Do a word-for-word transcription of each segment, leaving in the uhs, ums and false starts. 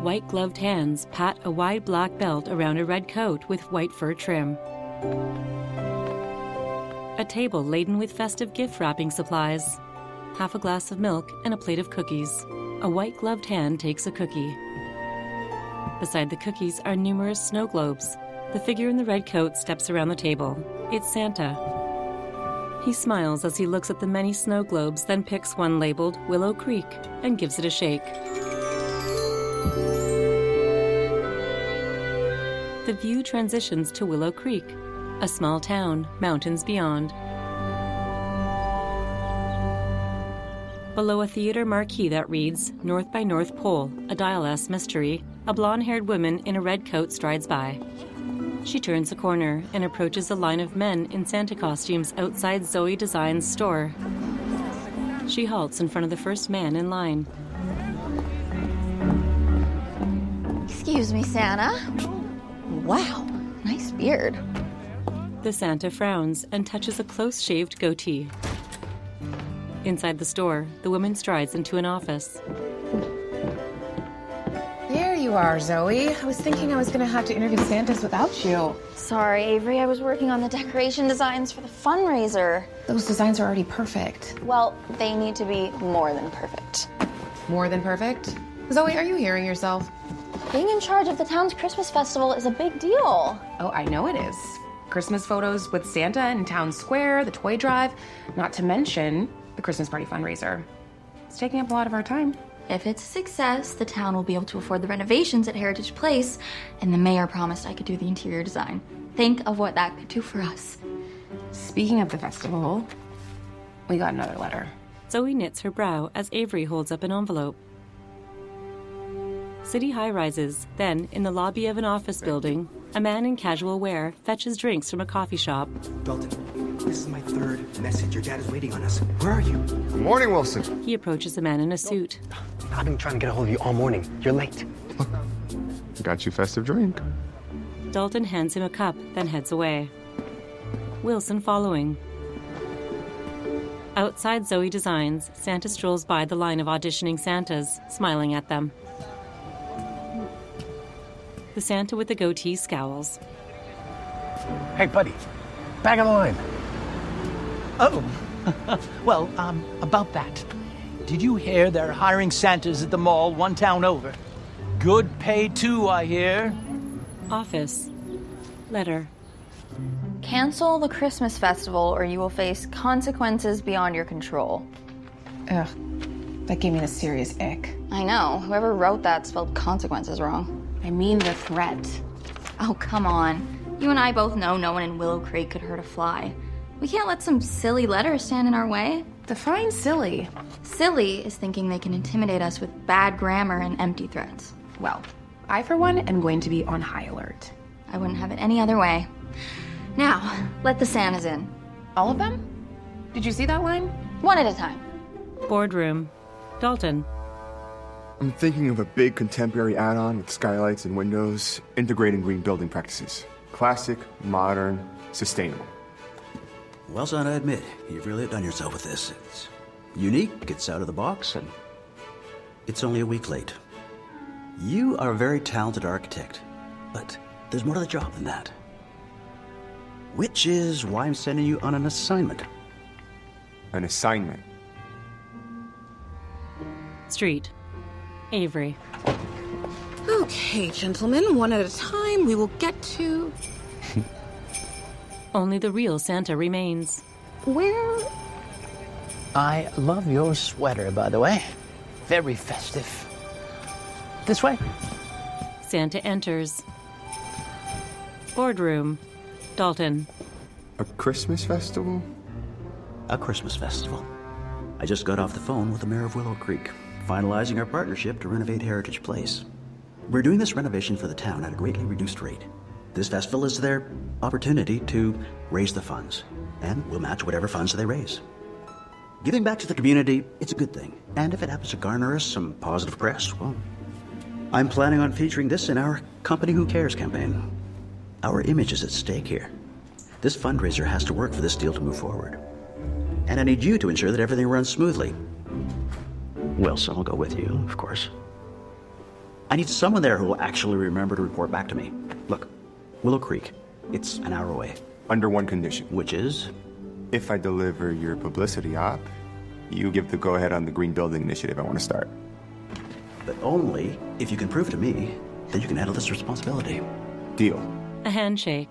white-gloved hands pat a wide black belt around a red coat with white fur trim. A table laden with festive gift wrapping supplies. Half a glass of milk and a plate of cookies. A white-gloved hand takes a cookie. Beside the cookies are numerous snow globes. The figure in the red coat steps around the table. It's Santa. He smiles as he looks at the many snow globes, then picks one labeled Willow Creek and gives it a shake. The view transitions to Willow Creek, a small town, mountains beyond. Below a theater marquee that reads, North by North Pole, a Dial S mystery, a blonde-haired woman in a red coat strides by. She turns a corner and approaches a line of men in Santa costumes outside Zoe Design's store. She halts in front of the first man in line. Excuse me, Santa. Wow, nice beard. The Santa frowns and touches a close-shaved goatee. Inside the store, the woman strides into an office. There you are, Zoe. I was thinking I was going to have to interview Santas without you. Sorry, Avery. I was working on the decoration designs for the fundraiser. Those designs are already perfect. Well, they need to be more than perfect. More than perfect? Zoe, are you hearing yourself? Being in charge of the town's Christmas festival is a big deal. Oh, I know it is. Christmas photos with Santa in Town Square, the toy drive, not to mention the Christmas party fundraiser. It's taking up a lot of our time. If it's a success, the town will be able to afford the renovations at Heritage Place, and the mayor promised I could do the interior design. Think of what that could do for us. Speaking of the festival, we got another letter. Zoe knits her brow as Avery holds up an envelope. City high-rises. Then, in the lobby of an office building, a man in casual wear fetches drinks from a coffee shop. Dalton, this is my third message. Your dad is waiting on us. Where are you? Good morning, Wilson. He approaches a man in a suit. I've been trying to get a hold of you all morning. You're late. Look, got you festive drink. Dalton hands him a cup, then heads away. Wilson following. Outside Zoe Designs, Santa strolls by the line of auditioning Santas, smiling at them. The Santa with the goatee scowls. Hey, buddy, back on the line. Oh, well, um, about that. Did you hear they're hiring Santas at the mall one town over? Good pay, too, I hear. Office. Letter. Cancel the Christmas festival or you will face consequences beyond your control. Ugh, that gave me a serious ick. I know. Whoever wrote that spelled consequences wrong. I mean the threat. Oh, come on. You and I both know no one in Willow Creek could hurt a fly. We can't let some silly letter stand in our way. Define silly. Silly is thinking they can intimidate us with bad grammar and empty threats. Well, I, for one, am going to be on high alert. I wouldn't have it any other way. Now, let the Santas in. All of them? Did you see that line? One at a time. Boardroom. Dalton. I'm thinking of a big contemporary add-on with skylights and windows, integrating green building practices. Classic, modern, sustainable. Well, son, I admit, you've really done yourself with this. It's unique, it's out of the box, and it's only a week late. You are a very talented architect, but there's more to the job than that. Which is why I'm sending you on an assignment. An assignment. Street. Avery. Okay, gentlemen, one at a time. We will get to... Only the real Santa remains. Where? I love your sweater, by the way. Very festive. This way. Santa enters. Boardroom. Dalton. A Christmas festival? A Christmas festival. I just got off the phone with the mayor of Willow Creek, finalizing our partnership to renovate Heritage Place. We're doing this renovation for the town at a greatly reduced rate. This festival is their opportunity to raise the funds, and we'll match whatever funds they raise. Giving back to the community, it's a good thing, and if it happens to garner us some positive press, well, I'm planning on featuring this in our Company Who Cares campaign. Our image is at stake here. This fundraiser has to work for this deal to move forward. And I need you to ensure that everything runs smoothly. Wilson will go with you, of course. I need someone there who will actually remember to report back to me. Look, Willow Creek, it's an hour away. Under one condition. Which is? If I deliver your publicity op, you give the go-ahead on the green building initiative I want to start. But only if you can prove to me that you can handle this responsibility. Deal. A handshake.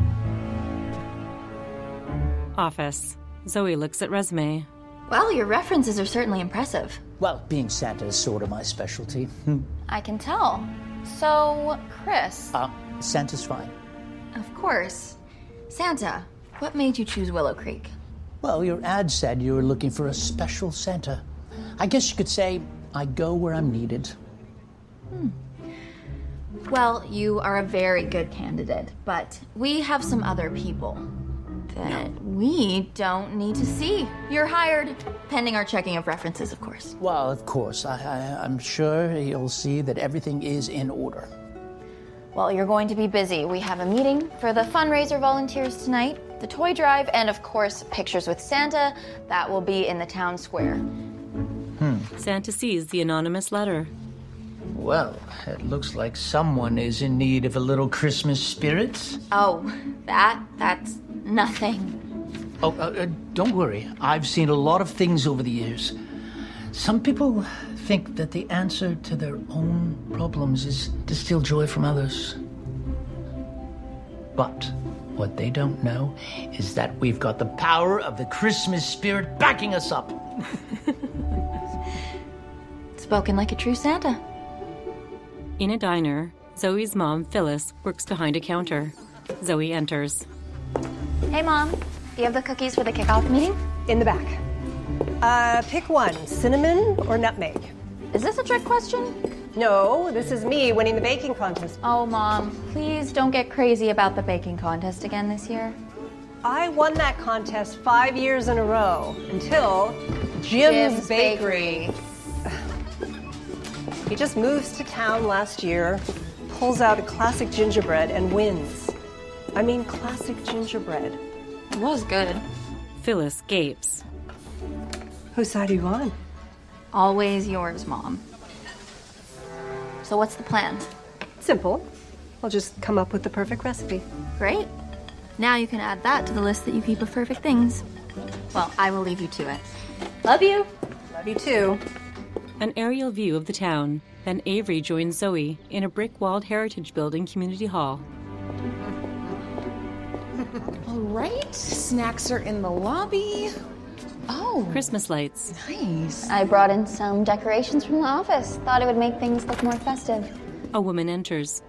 Office. Zoe looks at resume. Well, your references are certainly impressive. Well, being Santa is sort of my specialty. I can tell. So, Chris. Uh, Santa's fine. Of course. Santa, what made you choose Willow Creek? Well, your ad said you were looking for a special Santa. I guess you could say I go where I'm needed. Hmm. Well, you are a very good candidate, but we have some other people that we don't need to see. You're hired, pending our checking of references, of course. Well, of course. I, I, I'm sure you'll see that everything is in order. Well, you're going to be busy. We have a meeting for the fundraiser volunteers tonight, the toy drive, and of course, pictures with Santa. That will be in the town square. Hmm. Santa sees the anonymous letter. Well, it looks like someone is in need of a little Christmas spirit. Oh, that, that's nothing. Oh, uh, uh, don't worry. I've seen a lot of things over the years. Some people think that the answer to their own problems is to steal joy from others. But what they don't know is that we've got the power of the Christmas spirit backing us up. Spoken like a true Santa. In a diner, Zoe's mom, Phyllis, works behind a counter. Zoe enters. Hey, Mom. Do you have the cookies for the kickoff meeting? In the back. Uh, pick one, cinnamon or nutmeg? Is this a trick question? No, this is me winning the baking contest. Oh, Mom, please don't get crazy about the baking contest again this year. I won that contest five years in a row until Jim's, Jim's Bakery. He just moves to town last year, pulls out a classic gingerbread and wins. I mean, classic gingerbread. It was good. Phyllis gapes. Whose side are you on? Always yours, Mom. So what's the plan? Simple. I'll just come up with the perfect recipe. Great. Now you can add that to the list that you keep of perfect things. Well, I will leave you to it. Love you. Love you too. An aerial view of the town. Then Avery joins Zoe in a brick-walled heritage building community hall. All right, snacks are in the lobby. Oh, Christmas lights. Nice. I brought in some decorations from the office. Thought it would make things look more festive. A woman enters.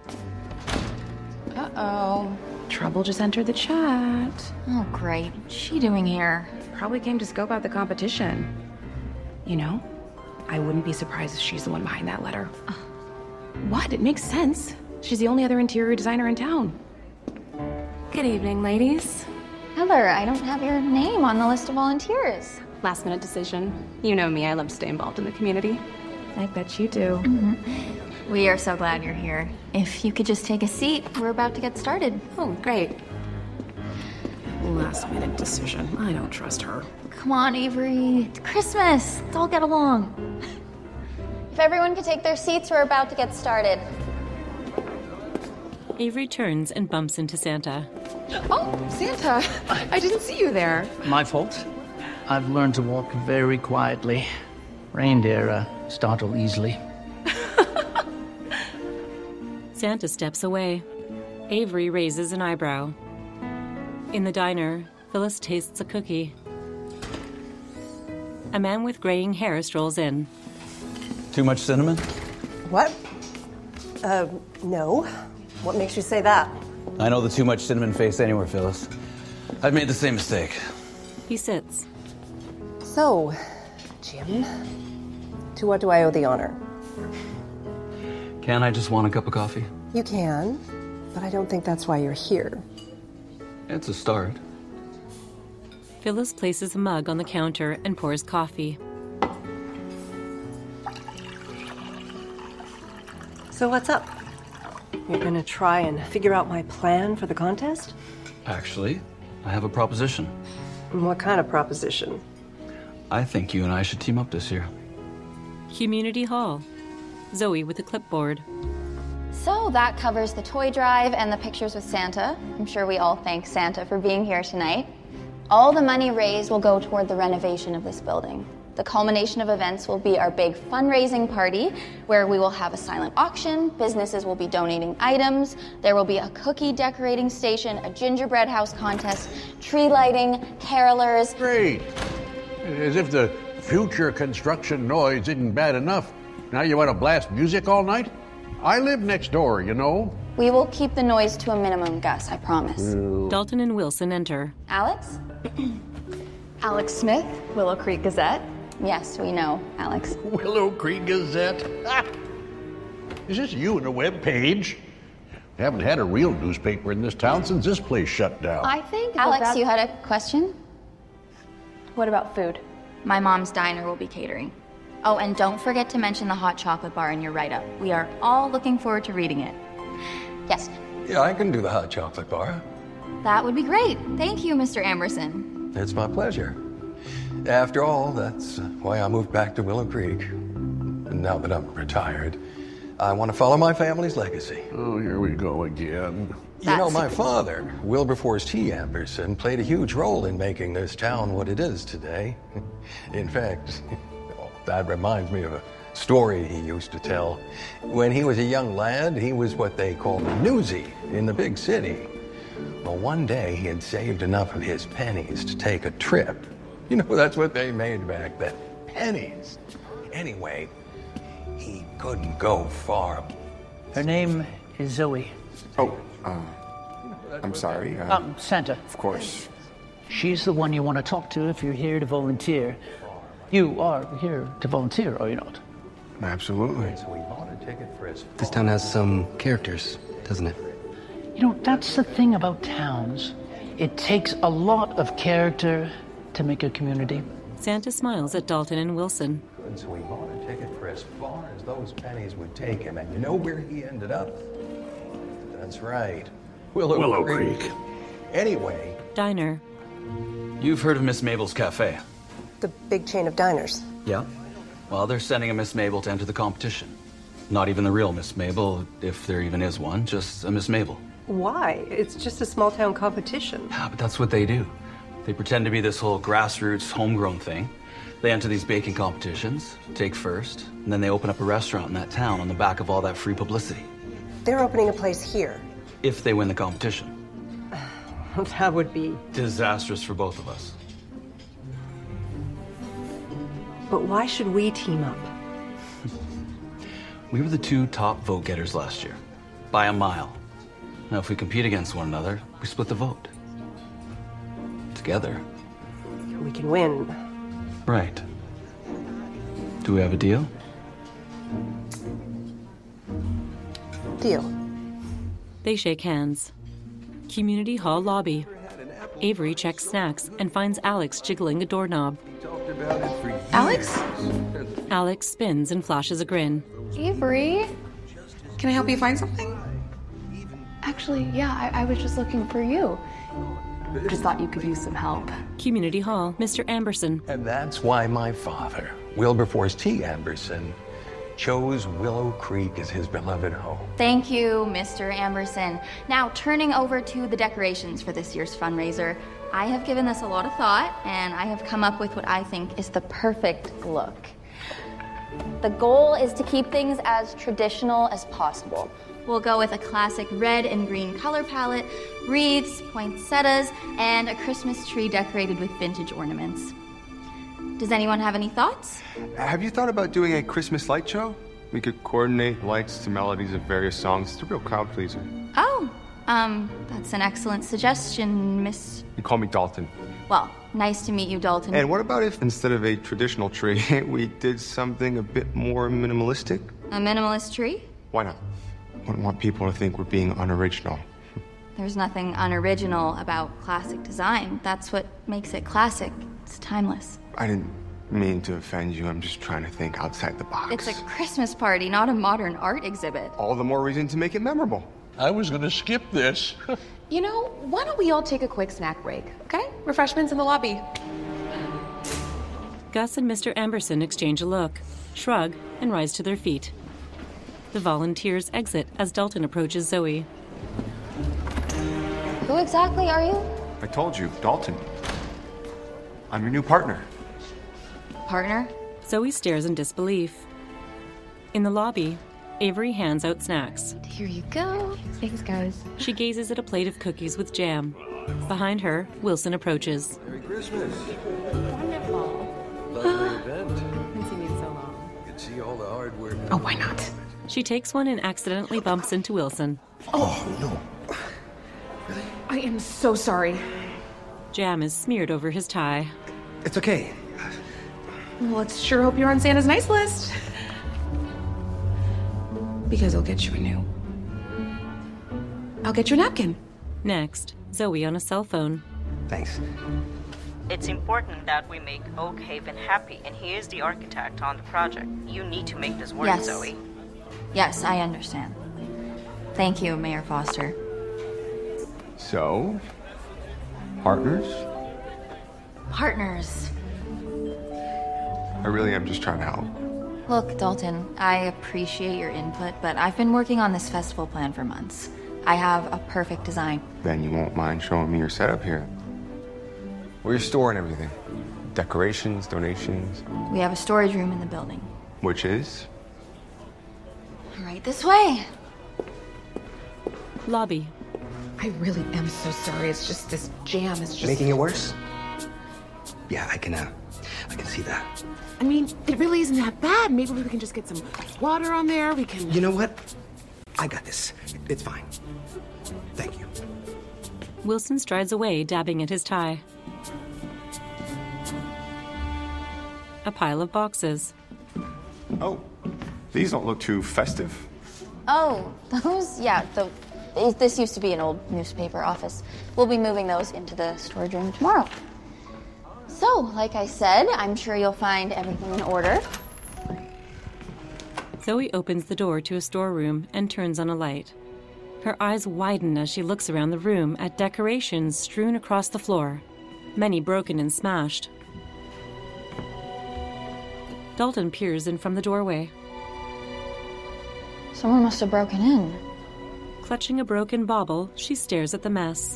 Uh-oh. Trouble just entered the chat. Oh, great. What's she doing here? Probably came to scope out the competition. You know, I wouldn't be surprised if she's the one behind that letter. Uh, what? It makes sense. She's the only other interior designer in town. Good evening, ladies. Heather, I don't have your name on the list of volunteers. Last minute decision. You know me, I love to stay involved in the community. I bet you do. Mm-hmm. We are so glad you're here. If you could just take a seat, we're about to get started. Oh, great. Last minute decision. I don't trust her. Come on, Avery. It's Christmas. Let's all get along. If everyone could take their seats, we're about to get started. Avery turns and bumps into Santa. Oh, Santa! I didn't see you there. My fault. I've learned to walk very quietly. Reindeer uh, startle easily. Santa steps away. Avery raises an eyebrow. In the diner, Phyllis tastes a cookie. A man with graying hair strolls in. Too much cinnamon? What? Uh, no. What makes you say that? I know the too much cinnamon face anywhere, Phyllis. I've made the same mistake. He sits. So, Jim, to what do I owe the honor? Can I just want a cup of coffee? You can, but I don't think that's why you're here. It's a start. Phyllis places a mug on the counter and pours coffee. So what's up? You're gonna try and figure out my plan for the contest? Actually, I have a proposition. What kind of proposition? I think you and I should team up this year. Community hall. Zoe with a clipboard. So that covers the toy drive and the pictures with Santa. I'm sure we all thank Santa for being here tonight. All the money raised will go toward the renovation of this building. The culmination of events will be our big fundraising party, where we will have a silent auction, businesses will be donating items, there will be a cookie decorating station, a gingerbread house contest, tree lighting, carolers. Great. As if the future construction noise isn't bad enough. Now you want to blast music all night? I live next door, you know. We will keep the noise to a minimum, Gus, I promise. Ew. Dalton and Wilson enter. Alex? Alex Smith, Willow Creek Gazette. Yes, we know, Alex. Willow Creek Gazette? Ah. Is this you and a web page? Haven't had a real newspaper in this town since this place shut down. I think Alex, that... you had a question? What about food? My mom's diner will be catering. Oh, and don't forget to mention the hot chocolate bar in your write-up. We are all looking forward to reading it. Yes? Yeah, I can do the hot chocolate bar. That would be great. Thank you, Mister Amberson. It's my pleasure. After all, that's why I moved back to Willow Creek. And now that I'm retired, I want to follow my family's legacy. Oh, here we go again. You know, my father, Wilberforce T. Amberson, played a huge role in making this town what it is today. In fact, that reminds me of a story he used to tell. When he was a young lad, he was what they called a newsie in the big city. Well, one day he had saved enough of his pennies to take a trip. You know, that's what they made back then. Pennies. Anyway, he couldn't go far. Her name is Zoe. Oh, uh, I'm sorry. Uh, um, Santa. Of course. She's the one you want to talk to if you're here to volunteer. You are here to volunteer, are you not? Absolutely. So we bought a ticket for his... This town has some characters, doesn't it? You know, that's the thing about towns. It takes a lot of character to make a community. Santa smiles at Dalton and Wilson. And so we bought a ticket for as far as those pennies would take him, and you know where he ended up? That's right. Willow, Willow Creek. Creek. Anyway. Diner. You've heard of Miss Mabel's Cafe? The big chain of diners. Yeah. Well, they're sending a Miss Mabel to enter the competition. Not even the real Miss Mabel, if there even is one, just a Miss Mabel. Why? It's just a small town competition. Yeah, but that's what they do. They pretend to be this whole grassroots, homegrown thing. They enter these baking competitions, take first, and then they open up a restaurant in that town on the back of all that free publicity. They're opening a place here. If they win the competition. That would be... disastrous for both of us. But why should we team up? We were the two top vote getters last year, by a mile. Now, if we compete against one another, we split the vote. Together. We can win. Right. Do we have a deal? Deal. They shake hands. Community hall lobby. Avery checks snacks and finds Alex jiggling a doorknob. Alex? Alex spins and flashes a grin. Avery? Can I help you find something? Actually, yeah, I, I was just looking for you. Just thought you could use some help. Community hall, Mister Amberson. And that's why my father, Wilberforce T. Amberson, chose Willow Creek as his beloved home. Thank you, Mister Amberson. Now, turning over to the decorations for this year's fundraiser, I have given this a lot of thought, and I have come up with what I think is the perfect look. The goal is to keep things as traditional as possible. We'll go with a classic red and green color palette, wreaths, poinsettias, and a Christmas tree decorated with vintage ornaments. Does anyone have any thoughts? Have you thought about doing a Christmas light show? We could coordinate lights to melodies of various songs. It's a real crowd pleaser. Oh, um, that's an excellent suggestion, Miss... You call me Dalton. Well, nice to meet you, Dalton. And what about if, instead of a traditional tree, we did something a bit more minimalistic? A minimalist tree? Why not? Wouldn't want people to think we're being unoriginal. There's nothing unoriginal about classic design. That's what makes it classic. It's timeless. I didn't mean to offend you. I'm just trying to think outside the box. It's a Christmas party, not a modern art exhibit. All the more reason to make it memorable. I was going to skip this. You know, why don't we all take a quick snack break, okay? Refreshments in the lobby. Gus and Mister Amberson exchange a look, shrug, and rise to their feet. The volunteers exit as Dalton approaches Zoe. Who exactly are you? I told you, Dalton. I'm your new partner. Partner? Zoe stares in disbelief. In the lobby, Avery hands out snacks. Here you go. Thanks, guys. She gazes at a plate of cookies with jam. Behind her, Wilson approaches. Merry Christmas. Wonderful. Lovely event. Haven't seen you in so long. You can see all the hard work. Oh, why not? She takes one and accidentally bumps into Wilson. Oh, no. I am so sorry. Jam is smeared over his tie. It's okay. Well, let's sure hope you're on Santa's nice list. Because I'll get you a new. I'll get you a napkin. Next, Zoe on a cell phone. Thanks. It's important that we make Oakhaven happy, and he is the architect on the project. You need to make this work, Yes. Zoe. Yes, I understand. Thank you, Mayor Foster. So, partners? Partners. I really am just trying to help. Look, Dalton, I appreciate your input, but I've been working on this festival plan for months. I have a perfect design. Then you won't mind showing me your setup here. Where you're storing everything. Decorations, donations. We have a storage room in the building. Which is? Right this way. Lobby. I really am so sorry. It's just this jam is just... Making it worse? Yeah, I can, uh, I can see that. I mean, it really isn't that bad. Maybe we can just get some water on there. We can... You know what? I got this. It's fine. Thank you. Wilson strides away, dabbing at his tie. A pile of boxes. Oh, these don't look too festive. Oh, those, yeah, the, this used to be an old newspaper office. We'll be moving those into the storage room tomorrow. So, like I said, I'm sure you'll find everything in order. Zoe opens the door to a storeroom and turns on a light. Her eyes widen as she looks around the room at decorations strewn across the floor, many broken and smashed. Dalton peers in from the doorway. Someone must have broken in. Clutching a broken bauble, she stares at the mess.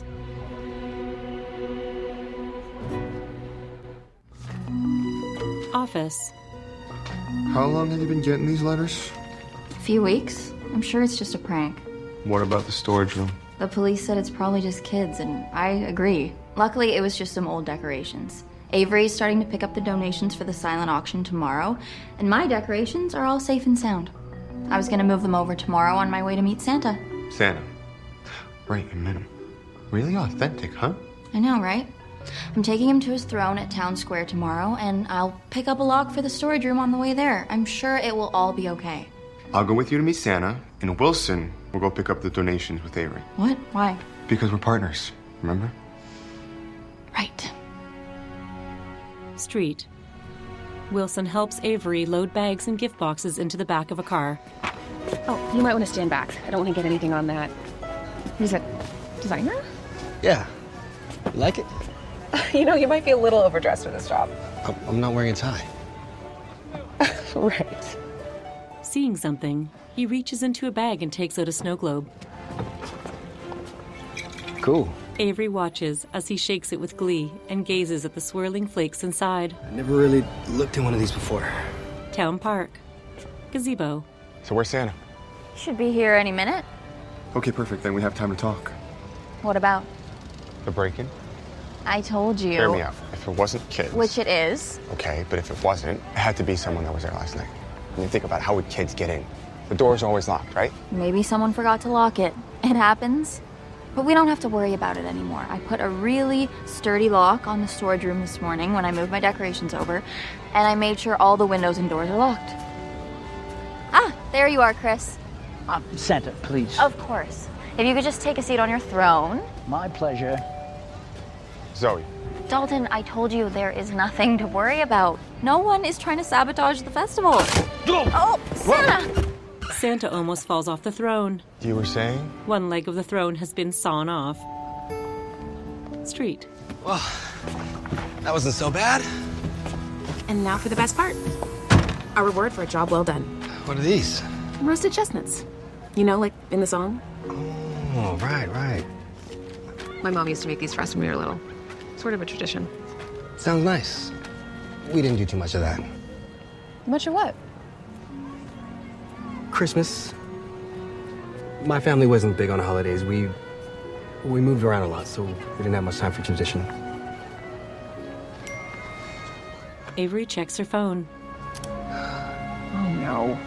Office. How long have you been getting these letters? A few weeks. I'm sure it's just a prank. What about the storage room? The police said it's probably just kids, and I agree. Luckily, it was just some old decorations. Avery's starting to pick up the donations for the silent auction tomorrow, and my decorations are all safe and sound. I was gonna move them over tomorrow on my way to meet Santa. Santa. Right, you met him. Really authentic, huh? I know, right? I'm taking him to his throne at Town Square tomorrow, and I'll pick up a lock for the storage room on the way there. I'm sure it will all be okay. I'll go with you to meet Santa, and Wilson will go pick up the donations with Avery. What? Why? Because we're partners, remember? Right. Street. Wilson helps Avery load bags and gift boxes into the back of a car. Oh, you might want to stand back. I don't want to get anything on that. He's a designer? Yeah. You like it? You know, you might be a little overdressed for this job. I'm, I'm not wearing a tie. Right. Seeing something, he reaches into a bag and takes out a snow globe. Cool. Avery watches as he shakes it with glee and gazes at the swirling flakes inside. I never really looked at one of these before. Town Park. Gazebo. So where's Santa? Should be here any minute. Okay, perfect. Then we have time to talk. What about? The break-in? I told you. Hear me out. If it wasn't kids... Which it is. Okay, but if it wasn't, it had to be someone that was there last night. I mean, think about it. How would kids get in? The door's always locked, right? Maybe someone forgot to lock it. It happens. But we don't have to worry about it anymore. I put a really sturdy lock on the storage room this morning when I moved my decorations over, and I made sure all the windows and doors are locked. Ah, there you are, Chris. Uh, Santa, please. Of course. If you could just take a seat on your throne. My pleasure. Zoe. Dalton, I told you there is nothing to worry about. No one is trying to sabotage the festival. Oh, Santa! Santa almost falls off the throne. You were saying? One leg of the throne has been sawn off. Street. Well, that wasn't so bad. And now for the best part. Our reward for a job well done. What are these? Roasted chestnuts. You know, like in the song? Oh, right, right. My mom used to make these for us when we were little. Sort of a tradition. Sounds nice. We didn't do too much of that. Much of what? Christmas. My family wasn't big on holidays. We we moved around a lot, so we didn't have much time for tradition. Avery checks her phone. Oh, no.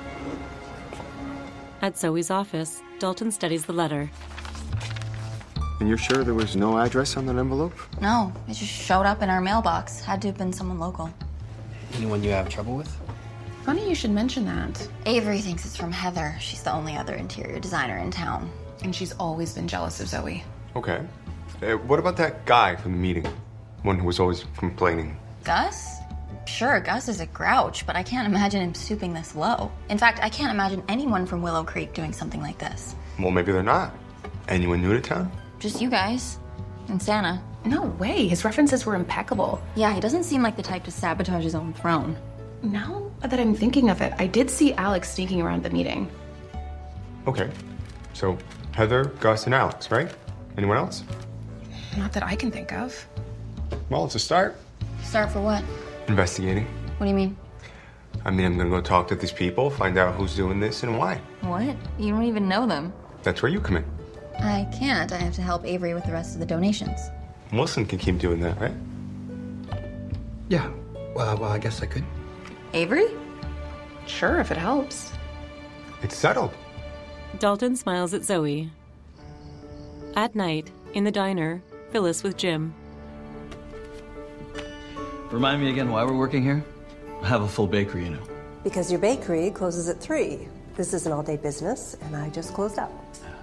At Zoe's office, Dalton studies the letter. And you're sure there was no address on that envelope? No, it just showed up in our mailbox. Had to have been someone local. Anyone you have trouble with? Funny you should mention that. Avery thinks it's from Heather. She's the only other interior designer in town. And she's always been jealous of Zoe. Okay. Uh, what about that guy from the meeting? One who was always complaining. Gus? Sure, Gus is a grouch, but I can't imagine him stooping this low. In fact, I can't imagine anyone from Willow Creek doing something like this. Well, maybe they're not. Anyone new to town? Just you guys. And Santa. No way. His references were impeccable. Yeah, he doesn't seem like the type to sabotage his own throne. Now that I'm thinking of it, I did see Alex sneaking around the meeting. Okay. So, Heather, Gus, and Alex, right? Anyone else? Not that I can think of. Well, it's a start. Start for what? Investigating. What do you mean? I mean, I'm gonna go talk to these people, find out who's doing this and why. What? You don't even know them. That's where you come in. I can't. I have to help Avery with the rest of the donations. Wilson can keep doing that, right? Yeah. Well, well, I guess I could. Avery? Sure, if it helps. It's settled. Dalton smiles at Zoe. At night, in the diner, Phyllis with Jim. Remind me again why we're working here? I have a full bakery, you know. Because your bakery closes at three. This is an all-day business, and I just closed up.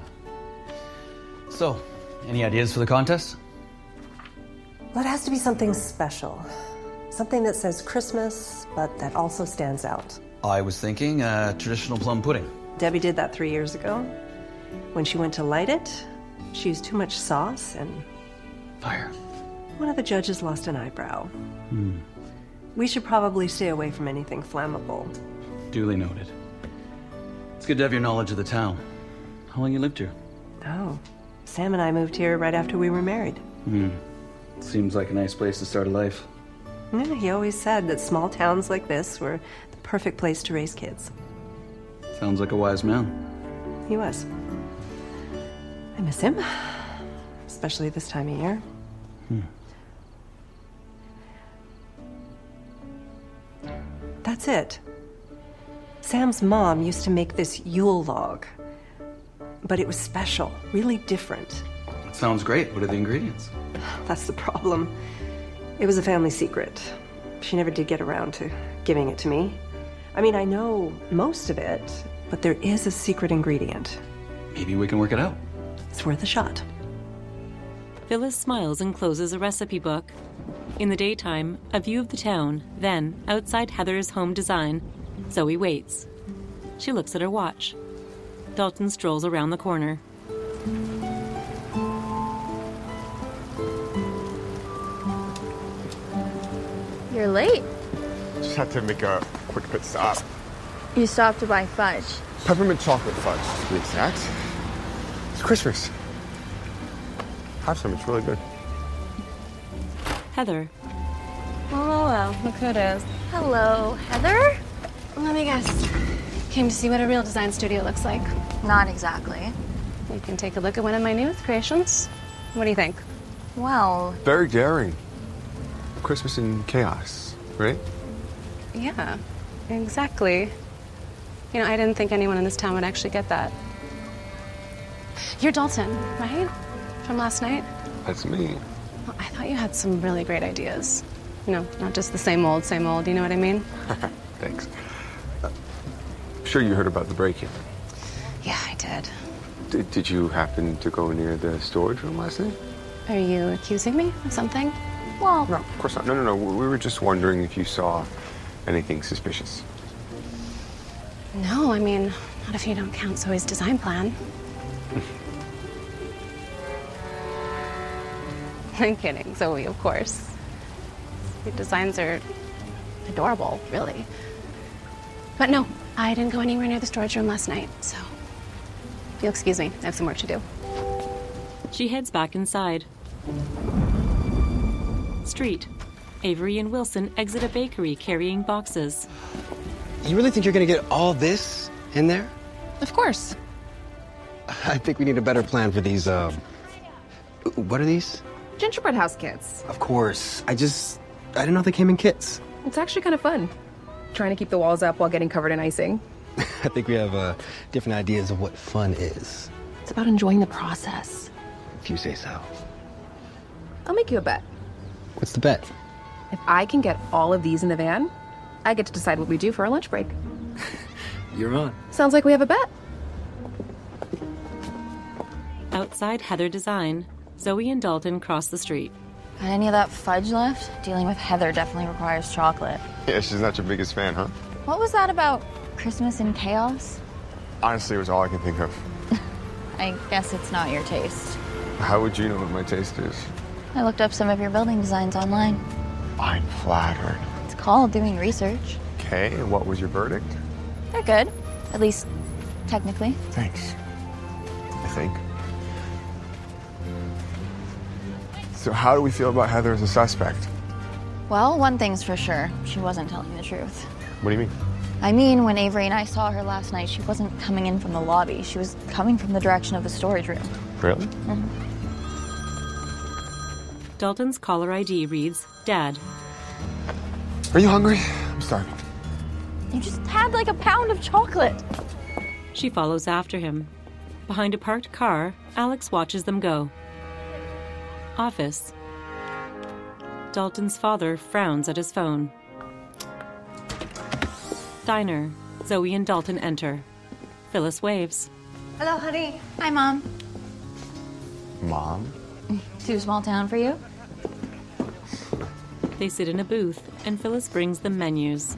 So, any ideas for the contest? Well, it has to be something special. Something that says Christmas, but that also stands out. I was thinking uh, traditional plum pudding. Debbie did that three years ago. When she went to light it, she used too much sauce and... Fire. One of the judges lost an eyebrow. Hmm. We should probably stay away from anything flammable. Duly noted. It's good to have your knowledge of the town. How long you lived here? Oh, Sam and I moved here right after we were married. Hmm. Seems like a nice place to start a life. Yeah, he always said that small towns like this were the perfect place to raise kids. Sounds like a wise man. He was. I miss him, especially this time of year. Hmm. That's it. Sam's mom used to make this Yule log, but it was special, really different. Sounds great. What are the ingredients? That's the problem. It was a family secret. She never did get around to giving it to me. I mean, I know most of it, but there is a secret ingredient. Maybe we can work it out. It's worth a shot. Phyllis smiles and closes a recipe book. In the daytime, a view of the town. Then, outside Heather's home design, Zoe waits. She looks at her watch. Dalton strolls around the corner. You're late. Just had to make a quick pit stop. You stopped to buy fudge. Peppermint chocolate fudge, to be exact. It's Christmas. Have some, it's really good. Heather. Oh, well, look who it is. Hello, Heather? Let me guess. Came to see what a real design studio looks like. Not exactly. You can take a look at one of my newest creations. What do you think? Well... Very daring. Christmas in chaos, right? Yeah, exactly. You know, I didn't think anyone in this town would actually get that. You're Dalton, right? From last night? That's me. Well, I thought you had some really great ideas. You know, not just the same old, same old, you know what I mean? Thanks. Uh, I'm sure you heard about the break-in. Yeah, I did. D- did you happen to go near the storage room last night? Are you accusing me of something? Well... No, of course not. No, no, no. We were just wondering if you saw anything suspicious. No, I mean, not if you don't count Zoe's design plan. I'm kidding, Zoe, of course. Your designs are adorable, really. But no, I didn't go anywhere near the storage room last night, so if you'll excuse me, I have some work to do. She heads back inside. Street. Avery and Wilson exit a bakery carrying boxes. You really think you're gonna get all this in there? Of course. I think we need a better plan for these, uh... what are these? Gingerbread house kits. Of course. I just... I didn't know they came in kits. It's actually kind of fun. Trying to keep the walls up while getting covered in icing. I think we have, uh, different ideas of what fun is. It's about enjoying the process. If you say so. I'll make you a bet. What's the bet? If I can get all of these in the van, I get to decide what we do for our lunch break. You're on. Sounds like we have a bet. Outside Heather Design, Zoe and Dalton cross the street. Got any of that fudge left? Dealing with Heather definitely requires chocolate. Yeah, she's not your biggest fan, huh? What was that about Christmas in chaos? Honestly, it was all I can think of. I guess it's not your taste. How would you know what my taste is? I looked up some of your building designs online. I'm flattered. It's called doing research. Okay, and what was your verdict? They're good. At least, technically. Thanks. I think. So how do we feel about Heather as a suspect? Well, one thing's for sure. She wasn't telling the truth. What do you mean? I mean, when Avery and I saw her last night, she wasn't coming in from the lobby. She was coming from the direction of the storage room. Really? Mm-hmm. Dalton's caller I D reads, Dad. Are you hungry? I'm starving. You just had like a pound of chocolate. She follows after him. Behind a parked car, Alex watches them go. Office. Dalton's father frowns at his phone. Diner. Zoe and Dalton enter. Phyllis waves. Hello, honey. Hi, Mom. Mom? Too small town for you? They sit in a booth, and Phyllis brings them menus.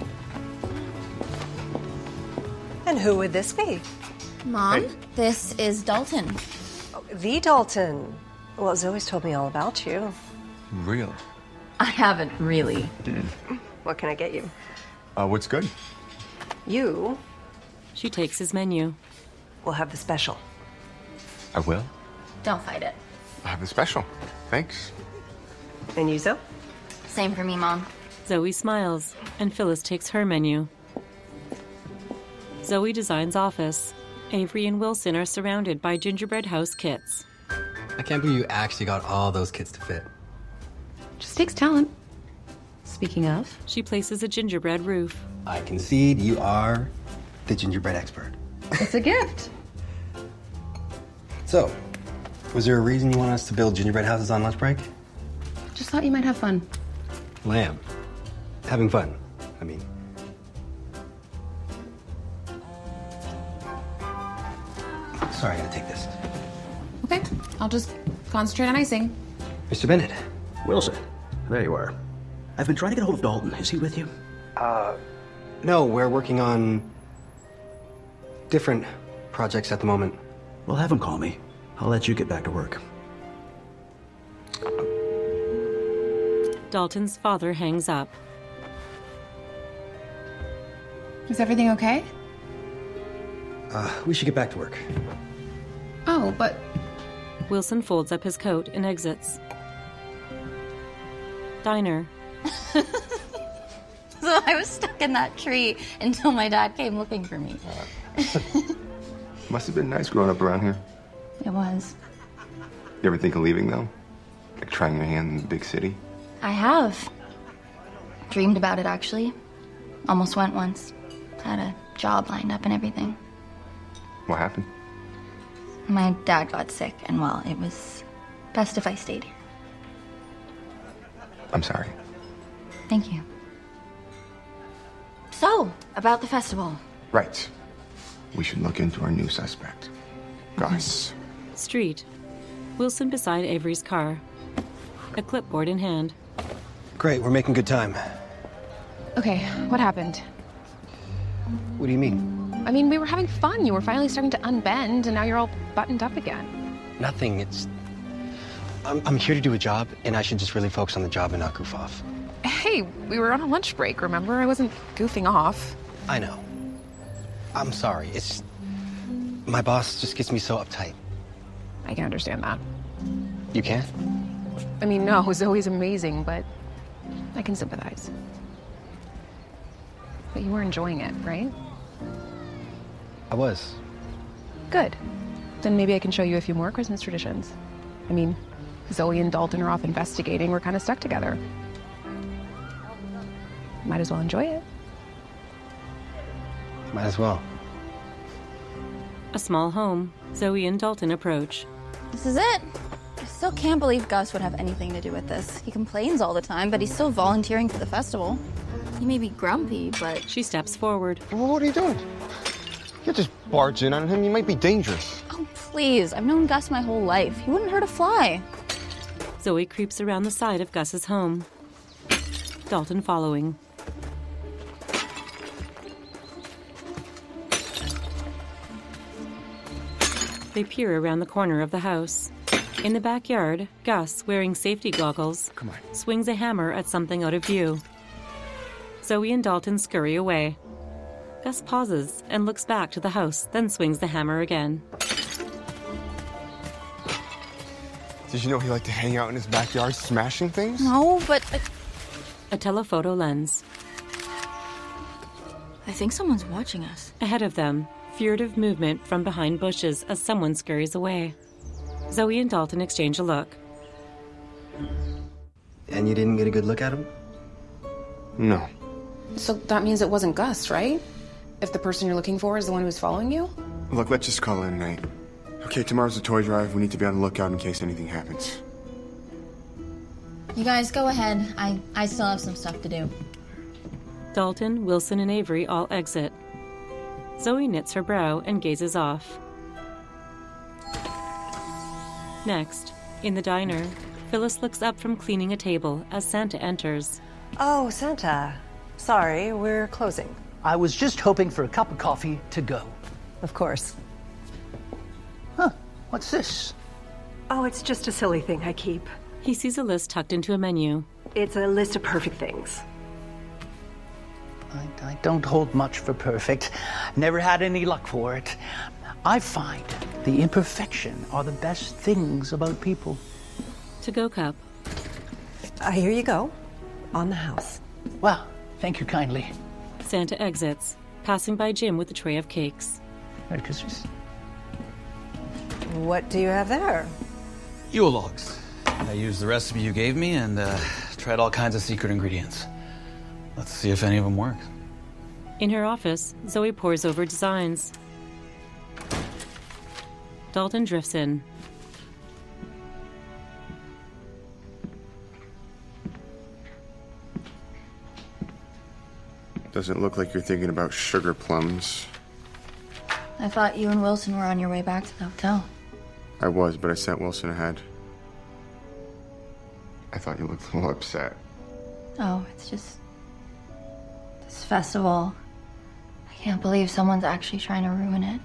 And who would this be? Mom, Hey. this is Dalton. Oh, the Dalton. Well, Zoe's told me all about you. Real? I haven't really. What can I get you? Uh, what's good? You She takes his menu. will have the special. I will. Don't fight it. I have the special. Thanks. And you, Zoe? Same for me, Mom. Zoe smiles, and Phyllis takes her menu. Zoe designs office. Avery and Wilson are surrounded by gingerbread house kits. I can't believe you actually got all those kits to fit. Just takes talent. Speaking of, She places a gingerbread roof. I concede you are the gingerbread expert. it's a gift. So, was there a reason you want us to build gingerbread houses on lunch break? Just thought you might have fun. Lamb. Having fun, I mean. Sorry, I gotta take this. Okay, I'll just concentrate on icing. Mister Bennett. Wilson, there you are. I've been trying to get a hold of Dalton. Is he with you? Uh, no, we're working on different projects at the moment. Well, have him call me. I'll let you get back to work. Dalton's father hangs up. Is everything okay? Uh, we should get back to work. Oh, but Wilson folds up his coat and exits. Diner. So I was stuck in that tree until my dad came looking for me. Must have been nice growing up around here. It was. You ever think of leaving, though? Like trying your hand in the big city? I have. Dreamed about it, actually. Almost went once. Had a job lined up and everything. What happened? My dad got sick, and well, it was best if I stayed here. I'm sorry. Thank you. So, about the festival. Right. We should look into our new suspect. Gus. Street. Wilson beside Avery's car. A clipboard in hand. Great, we're making good time. okay, what happened? What do you mean? I mean, we were having fun. You were finally starting to unbend, and now you're all buttoned up again. Nothing, it's... I'm, I'm here to do a job, and I should just really focus on the job and not goof off. Hey, we were on a lunch break, remember? I wasn't goofing off. I know. I'm sorry. It's... My boss just gets me so uptight. I can understand that. You can? I mean, no, Zoe's amazing, but I can sympathize. But you were enjoying it, right? I was. Good. Then maybe I can show you a few more Christmas traditions. I mean, Zoe and Dalton are off investigating. We're kind of stuck together. Might as well enjoy it. Might as well. A small home. Zoe and Dalton approach. This is it. I still can't believe Gus would have anything to do with this. He complains all the time, but he's still volunteering for the festival. He may be grumpy, but... She steps forward. Well, what are you doing? You just barge in on him. You might be dangerous. Oh, please. I've known Gus my whole life. He wouldn't hurt a fly. Zoe creeps around the side of Gus's home. Dalton following. They peer around the corner of the house. In the backyard, Gus, wearing safety goggles, Come on. swings a hammer at something out of view. Zoe and Dalton scurry away. Gus pauses and looks back to the house, then swings the hammer again. Did you know he liked to hang out in his backyard smashing things? No, but... I... A telephoto lens. I think someone's watching us. Ahead of them, furtive movement from behind bushes as someone scurries away. Zoe and Dalton exchange a look. And you didn't get a good look at him? No. So that means it wasn't Gus, right? If the person you're looking for is the one who's following you? Look, let's just call it a night. Okay, tomorrow's the toy drive. We need to be on the lookout in case anything happens. You guys go ahead. I, I still have some stuff to do. Dalton, Wilson, and Avery all exit. Zoe knits her brow and gazes off. Next, in the diner, Phyllis looks up from cleaning a table as Santa enters. Oh, Santa. Sorry, we're closing. I was just hoping for a cup of coffee to go. Of course. Huh, what's this? Oh, it's just a silly thing I keep. He sees a list tucked into a menu. It's a list of perfect things. I, I don't hold much for perfect. Never had any luck for it. I find the imperfection are the best things about people. To-go cup. Uh, here you go. On the house. Well, thank you kindly. Santa exits, passing by Jim with a tray of cakes. Merry Christmas. What do you have there? Yule logs. I used the recipe you gave me and uh, tried all kinds of secret ingredients. Let's see if any of them work. In her office, Zoe pores over designs. Dalton drifts in. Doesn't look like you're thinking about sugar plums. I thought you and Wilson were on your way back to the hotel. I was, but I sent Wilson ahead. I thought you looked a little upset. Oh, it's just... this festival. I can't believe someone's actually trying to ruin it.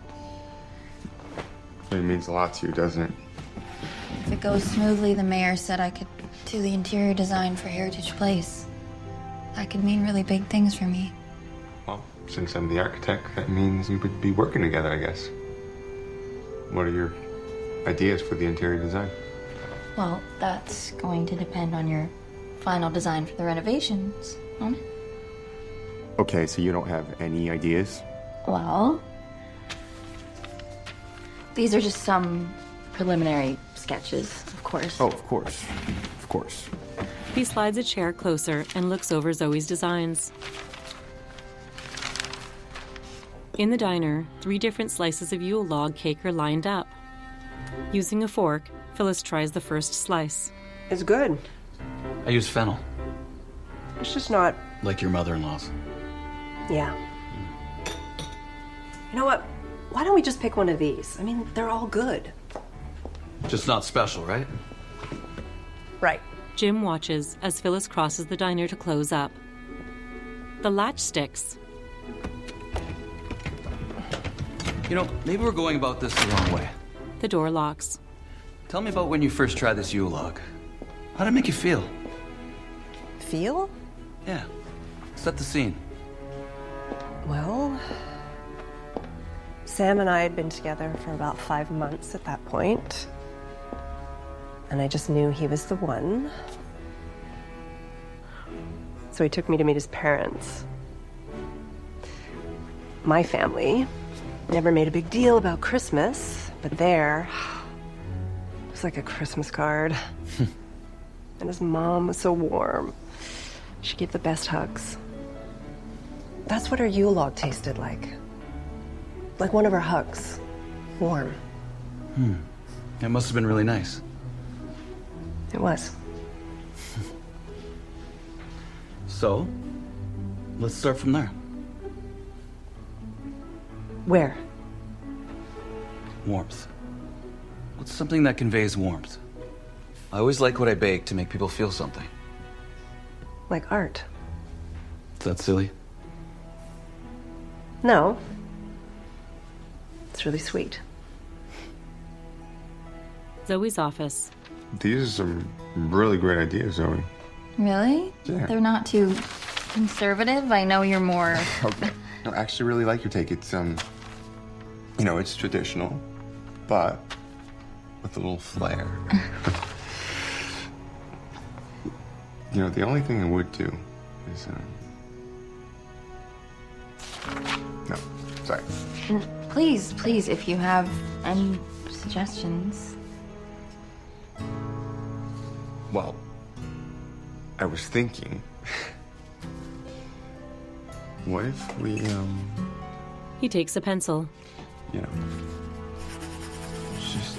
It means a lot to you, doesn't it? If it goes smoothly, the mayor said I could do the interior design for Heritage Place. That could mean really big things for me. Well, since I'm the architect, that means we would be working together, I guess. What are your ideas for the interior design? Well, that's going to depend on your final design for the renovations, won't it? Okay, so you don't have any ideas? Well, these are just some preliminary sketches, of course. Oh, of course. Of course. He slides a chair closer and looks over Zoe's designs. In the diner, three different slices of Yule log cake are lined up. Using a fork, Phyllis tries the first slice. It's good. I use fennel. It's just not... Like your mother-in-law's. Yeah. You know what? Why don't we just pick one of these? I mean, they're all good. Just not special, right? Right. Jim watches as Phyllis crosses the diner to close up. The latch sticks. You know, maybe we're going about this the wrong way. The door locks. Tell me about when you first tried this Yule log. How'd it make you feel? Feel? Yeah. Set the scene. Well, Sam and I had been together for about five months at that point, and I just knew he was the one. So he took me to meet his parents. My family never made a big deal about Christmas, but there, it was like a Christmas card. And his mom was so warm. She gave the best hugs. That's what her Yule log tasted like. Like one of her hugs. Warm. Hmm. It must have been really nice. It was. So, let's start from there. Where? Warmth. What's something that conveys warmth? I always like what I bake to make people feel something. Like art. Is that silly? No. It's really sweet. Zoe's office. These are some really great ideas, Zoe. Really? Yeah. They're not too conservative? I know you're more... No, I actually really like your take. It's, um, you know, it's traditional, but with a little flair. You know, the only thing I would do is, um... No, sorry. Please, please, if you have any suggestions. Well, I was thinking, what if we, um... He takes a pencil. You know, just...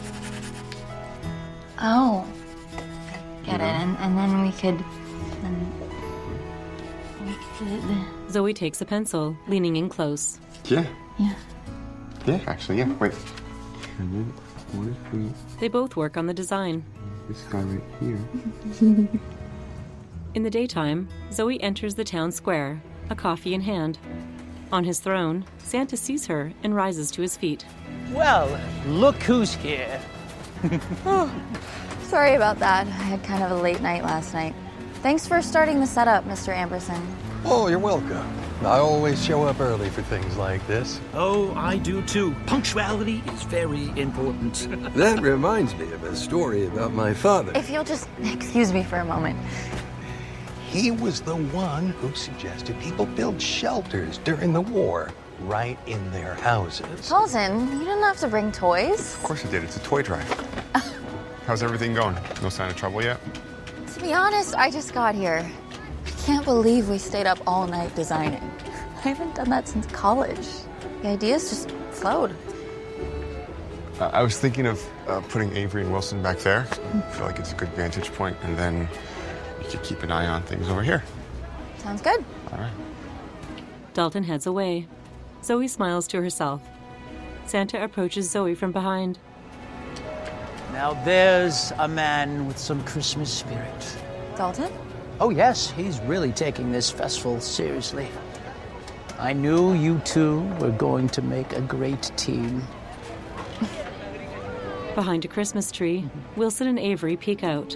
Oh. Get it, and, and then we could... Then we could... Zoe takes a pencil, leaning in close. Yeah. Yeah. Yeah, actually, yeah. Wait. And then, what if we... They both work on the design. This guy right here. In the daytime, Zoe enters the town square, a coffee in hand. On his throne, Santa sees her and rises to his feet. Well, look who's here. Oh, sorry about that. I had kind of a late night last night. Thanks for starting the setup, Mister Amberson. Oh, you're welcome. I always show up early for things like this. Oh, I do too. Punctuality is very important. That reminds me of a story about my father. If you'll just excuse me for a moment. He was the one who suggested people build shelters during the war, right in their houses. Paulson, you didn't have to bring toys. Of course I did. It's a toy drive. How's everything going? No sign of trouble yet? To be honest, I just got here. I can't believe we stayed up all night designing. I haven't done that since college. The ideas just flowed. Uh, I was thinking of uh, putting Avery and Wilson back there. I feel like it's a good vantage point, and then you could keep an eye on things over here. Sounds good. All right. Dalton heads away. Zoe smiles to herself. Santa approaches Zoe from behind. Now there's a man with some Christmas spirit. Dalton? Oh yes, he's really taking this festival seriously. I knew you two were going to make a great team. Behind a Christmas tree, Wilson and Avery peek out.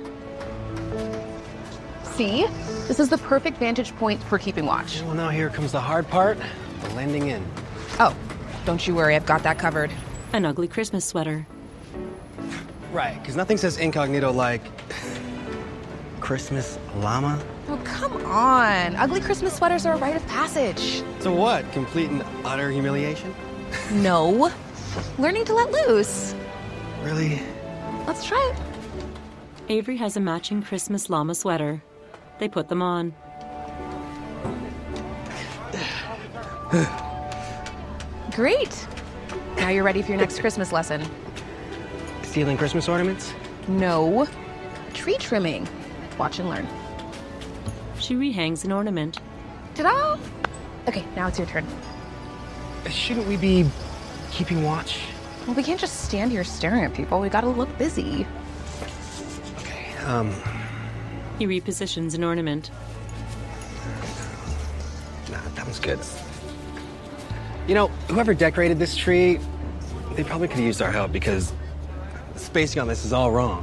See? This is the perfect vantage point for keeping watch. Well, now here comes the hard part, blending in. Oh, don't you worry, I've got that covered. An ugly Christmas sweater. Right, because nothing says incognito like Christmas llama. Oh, come on. Ugly Christmas sweaters are a rite of passage. So what? Complete and utter humiliation? No. Learning to let loose. Really? Let's try it. Avery has a matching Christmas llama sweater. They put them on. Great. Now you're ready for your next Christmas lesson. Stealing Christmas ornaments? No. Tree trimming. Watch and learn. She rehangs an ornament. Ta-da! Okay, now it's your turn. Shouldn't we be keeping watch? Well, we can't just stand here staring at people. We gotta look busy. Okay, um... He repositions an ornament. Nah, that one's good. You know, whoever decorated this tree, they probably could have used our help because the spacing on this is all wrong.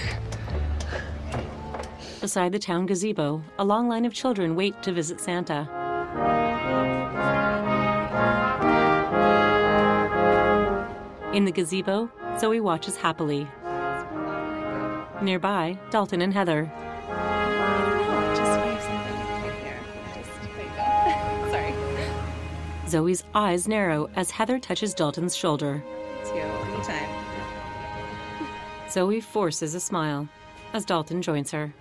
Beside the town gazebo, a long line of children wait to visit Santa. In the gazebo, Zoe watches happily. Nearby, Dalton and Heather. Sorry. Zoe's eyes narrow as Heather touches Dalton's shoulder. It's you, anytime. Zoe forces a smile as Dalton joins her.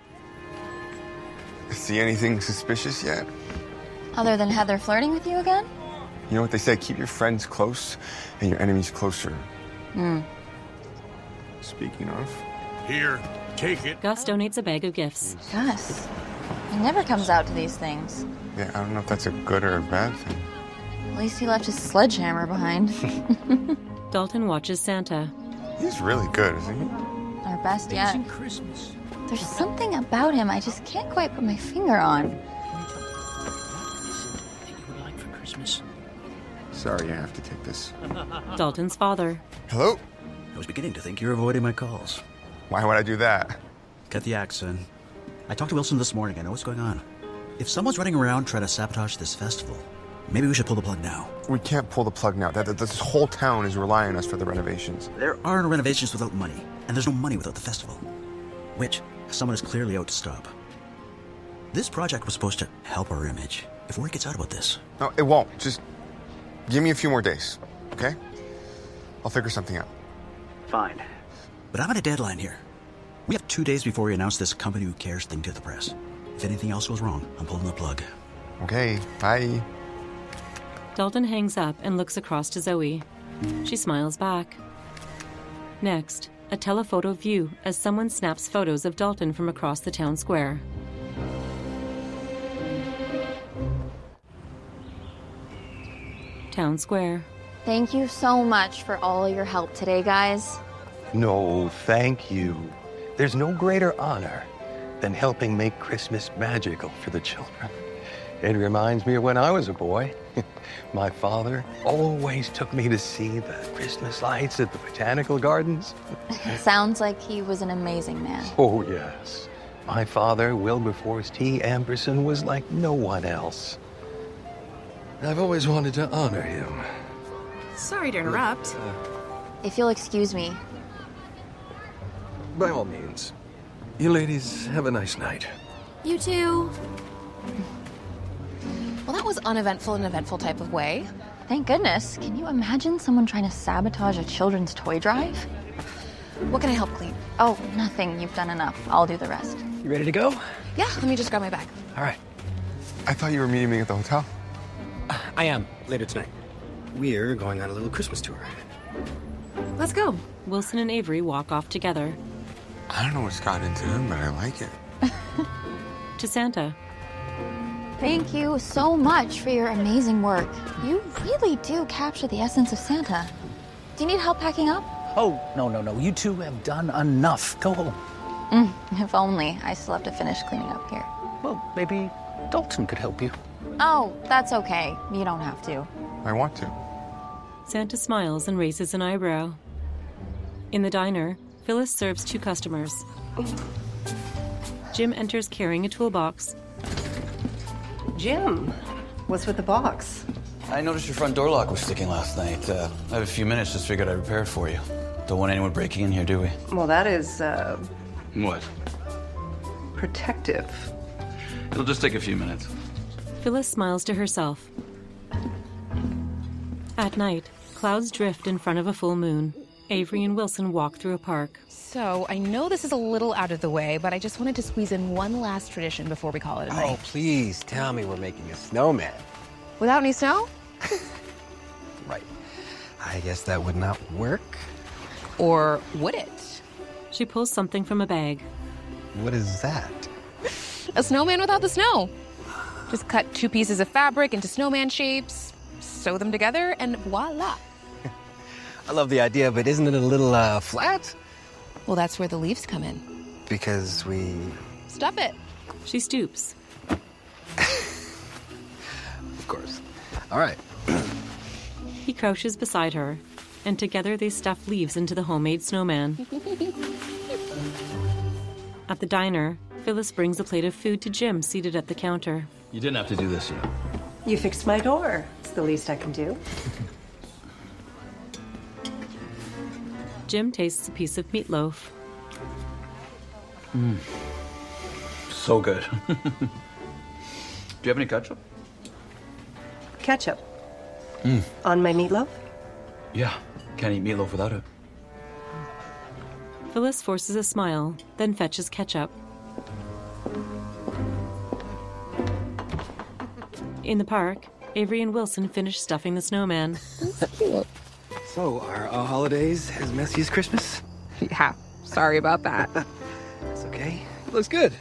See anything suspicious yet? Other than Heather flirting with you again? You know what they say, keep your friends close and your enemies closer. Hmm. Speaking of... Here, take it. Gus donates a bag of gifts. Gus. He never comes out to these things. Yeah, I don't know if that's a good or a bad thing. At least he left his sledgehammer behind. Dalton watches Santa. He's really good, isn't he? Our best yet. Amazing Christmas. There's something about him I just can't quite put my finger on. That you would like for Christmas. Sorry, I have to take this. Dalton's father. Hello? I was beginning to think you're avoiding my calls. Why would I do that? Cut the accent. I talked to Wilson this morning. I know what's going on. If someone's running around trying to sabotage this festival, maybe we should pull the plug now. We can't pull the plug now. That, that, this whole town is relying on us for the renovations. There aren't renovations without money, and there's no money without the festival, which someone is clearly out to stop. This project was supposed to help our image. If word gets out about this... No, it won't. Just give me a few more days, okay? I'll figure something out. Fine. But I'm on a deadline here. We have two days before we announce this company who cares thing to the press. If anything else goes wrong, I'm pulling the plug. Okay, bye. Dalton hangs up and looks across to Zoe. She smiles back. Next, a telephoto view as someone snaps photos of Dalton from across the town square. Town square. Thank you so much for all your help today, guys. No, thank you. There's no greater honor than helping make Christmas magical for the children. It reminds me of when I was a boy. My father always took me to see the Christmas lights at the botanical gardens. Sounds like he was an amazing man. Oh, yes. My father, Wilberforce T. Amberson, was like no one else. I've always wanted to honor him. Sorry to interrupt. If you'll excuse me. By all means. You ladies have a nice night. You too. Well, that was uneventful in an eventful type of way. Thank goodness. Can you imagine someone trying to sabotage a children's toy drive? What can I help clean? Oh, nothing. You've done enough. I'll do the rest. You ready to go? Yeah, let me just grab my bag. All right. I thought you were meeting me at the hotel. I am, later tonight. We're going on a little Christmas tour. Let's go. Wilson and Avery walk off together. I don't know what's gotten into him, but I like it. To Santa. Thank you so much for your amazing work. You really do capture the essence of Santa. Do you need help packing up? Oh, no, no, no. You two have done enough. Go home. Mm, if only. I still have to finish cleaning up here. Well, maybe Dalton could help you. Oh, that's okay. You don't have to. I want to. Santa smiles and raises an eyebrow. In the diner, Phyllis serves two customers. Jim enters carrying a toolbox. Jim, what's with the box? I noticed your front door lock was sticking last night. Uh, I have a few minutes, just figured I'd repair it for you. Don't want anyone breaking in here, do we? Well, that is, uh... What? protective. It'll just take a few minutes. Phyllis smiles to herself. At night, clouds drift in front of a full moon. Avery and Wilson walk through a park. So, I know this is a little out of the way, but I just wanted to squeeze in one last tradition before we call it a night. Oh, please tell me we're making a snowman. Without any snow? Right. I guess that would not work. Or would it? She pulls something from a bag. What is that? A snowman without the snow. Just cut two pieces of fabric into snowman shapes, sew them together, and voila. I love the idea, but isn't it a little uh, flat? Well, that's where the leaves come in. Because we... Stuff it. She stoops. Of course. All right. He crouches beside her, and together they stuff leaves into the homemade snowman. At the diner, Phyllis brings a plate of food to Jim seated at the counter. You didn't have to do this, you know. You fixed my door. It's the least I can do. Jim tastes a piece of meatloaf. Mmm. So good. Do you have any ketchup? Ketchup. Mm. On my meatloaf? Yeah. Can't eat meatloaf without it. Phyllis forces a smile, then fetches ketchup. In the park, Avery and Wilson finish stuffing the snowman. So, are our holidays as messy as Christmas? Yeah, sorry about that. That's okay. It looks good.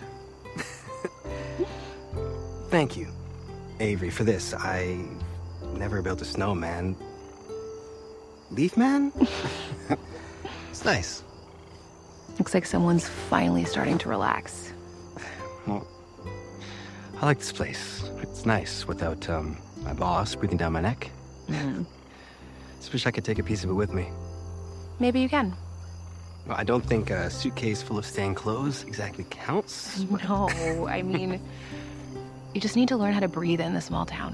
Thank you, Avery, for this. I never built a snowman. Leaf man? It's nice. Looks like someone's finally starting to relax. Well, I like this place. It's nice without um, my boss breathing down my neck. Mm. Just wish I could take a piece of it with me. Maybe you can. Well, I don't think a suitcase full of stained clothes exactly counts. No, I mean, you just need to learn how to breathe in the small town.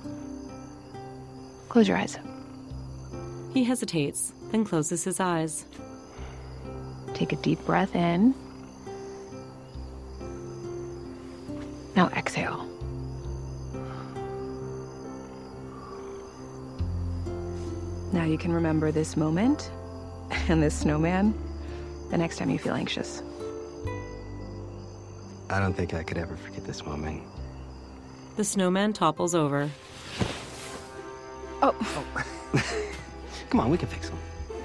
Close your eyes. He hesitates, then closes his eyes. Take a deep breath in. Now exhale. Now you can remember this moment and this snowman the next time you feel anxious. I don't think I could ever forget this moment. The snowman topples over. Oh. oh. Come on, we can fix him.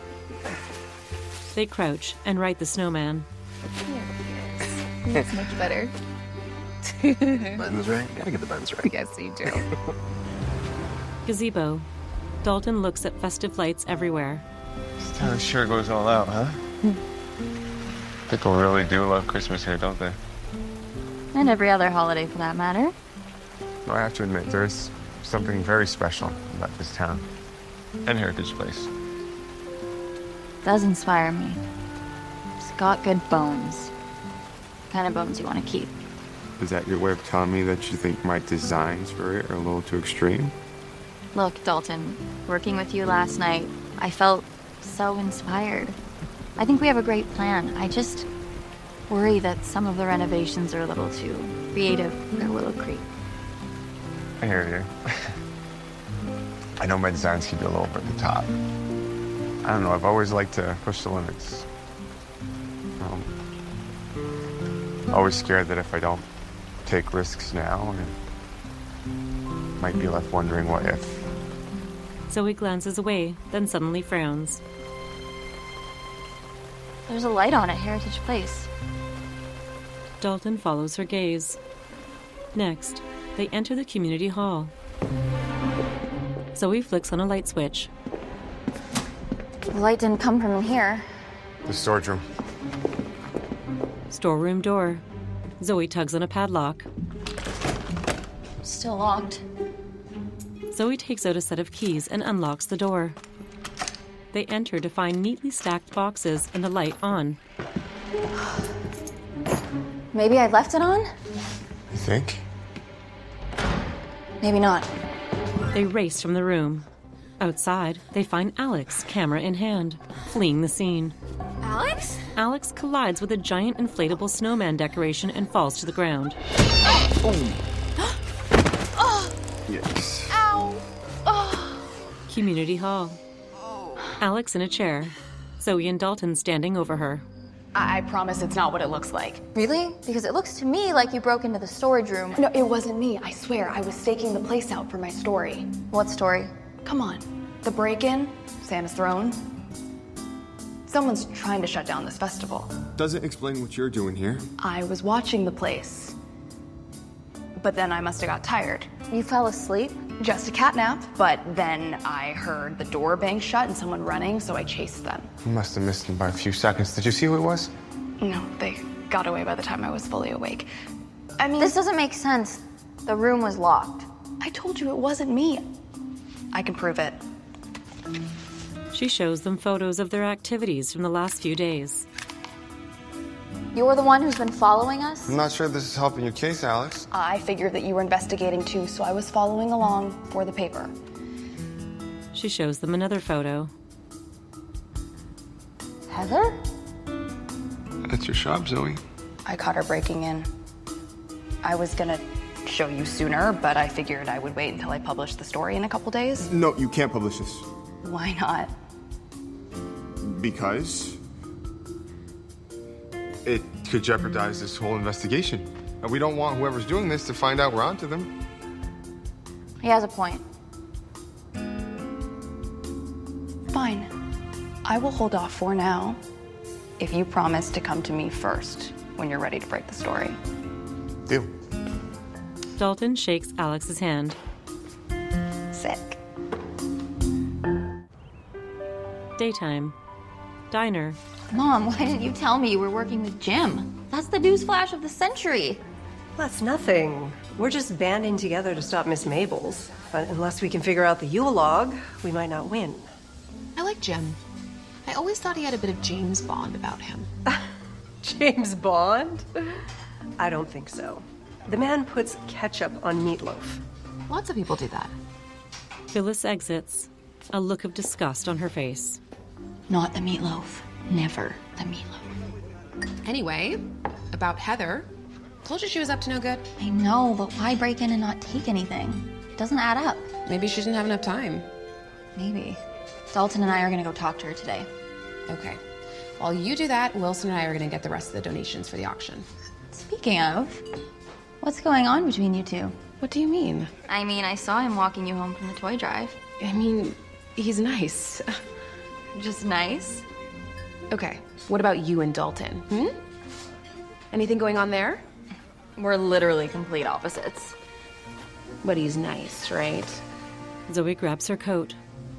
They crouch and right the snowman. That's much better. Buttons right? Gotta get the buttons right. Yes, you do. Gazebo. Dalton looks at festive lights everywhere. This town sure goes all out, huh? People really do love Christmas here, don't they? And every other holiday for that matter. Well, I have to admit, there's something very special about this town. And Heritage Place. Does inspire me. It's got good bones. The kind of bones you want to keep. Is that your way of telling me that you think my designs for it are a little too extreme? Look, Dalton, working with you last night, I felt so inspired. I think we have a great plan. I just worry that some of the renovations are a little too creative for Willow Creek. I hear you. I know my designs can be a little over the top. I don't know, I've always liked to push the limits. Um, always scared that if I don't take risks now, I might be left wondering what if. Zoe glances away, then suddenly frowns. There's a light on at Heritage Place. Dalton follows her gaze. Next, they enter the community hall. Zoe flicks on a light switch. The light didn't come from in here. The storage room. Storeroom door. Zoe tugs on a padlock. Still locked. Zoe takes out a set of keys and unlocks the door. They enter to find neatly stacked boxes and a light on. Maybe I left it on? You think? Maybe not. They race from the room. Outside, they find Alex, camera in hand, fleeing the scene. Alex? Alex collides with a giant inflatable snowman decoration and falls to the ground. Oh. Oh. Yes. Ow. Oh. Community hall. Alex in a chair. Zoe and Dalton standing over her. I, I promise it's not what it looks like. Really? Because it looks to me like you broke into the storage room. No, it wasn't me. I swear. I was staking the place out for my story. What story? Come on. The break-in, Santa's throne. Someone's trying to shut down this festival. Doesn't explain what you're doing here. I was watching the place. But then I must have got tired. You fell asleep? Just a cat nap, but then I heard the door bang shut and someone running, so I chased them. You must have missed them by a few seconds. Did you see who it was? No, they got away by the time I was fully awake. I mean... This doesn't make sense. The room was locked. I told you it wasn't me. I can prove it. She shows them photos of their activities from the last few days. You're the one who's been following us? I'm not sure this is helping your case, Alex. I figured that you were investigating too, so I was following along for the paper. She shows them another photo. Heather? That's your shop, Zoe. I caught her breaking in. I was gonna show you sooner, but I figured I would wait until I published the story in a couple days. No, you can't publish this. Why not? Because? It could jeopardize this whole investigation. And we don't want whoever's doing this to find out we're onto them. He has a point. Fine. I will hold off for now if you promise to come to me first when you're ready to break the story. Deal. Dalton shakes Alex's hand. Sick. Daytime. Diner. Mom, why didn't you tell me you were working with Jim? That's the newsflash of the century. That's nothing. We're just banding together to stop Miss Mabel's. But unless we can figure out the Yule log, we might not win. I like Jim. I always thought he had a bit of James Bond about him. James Bond? I don't think so. The man puts ketchup on meatloaf. Lots of people do that. Phyllis exits, a look of disgust on her face. Not the meatloaf. Never the meatloaf. Anyway, about Heather. Told you she was up to no good. I know, but why break in and not take anything? It doesn't add up. Maybe she didn't have enough time. Maybe. Dalton and I are gonna go talk to her today. Okay. While you do that, Wilson and I are gonna get the rest of the donations for the auction. Speaking of, what's going on between you two? What do you mean? I mean, I saw him walking you home from the toy drive. I mean, he's nice. Just nice? Okay, what about you and Dalton? Hmm? Anything going on there? We're literally complete opposites. But he's nice, right? Zoe grabs her coat.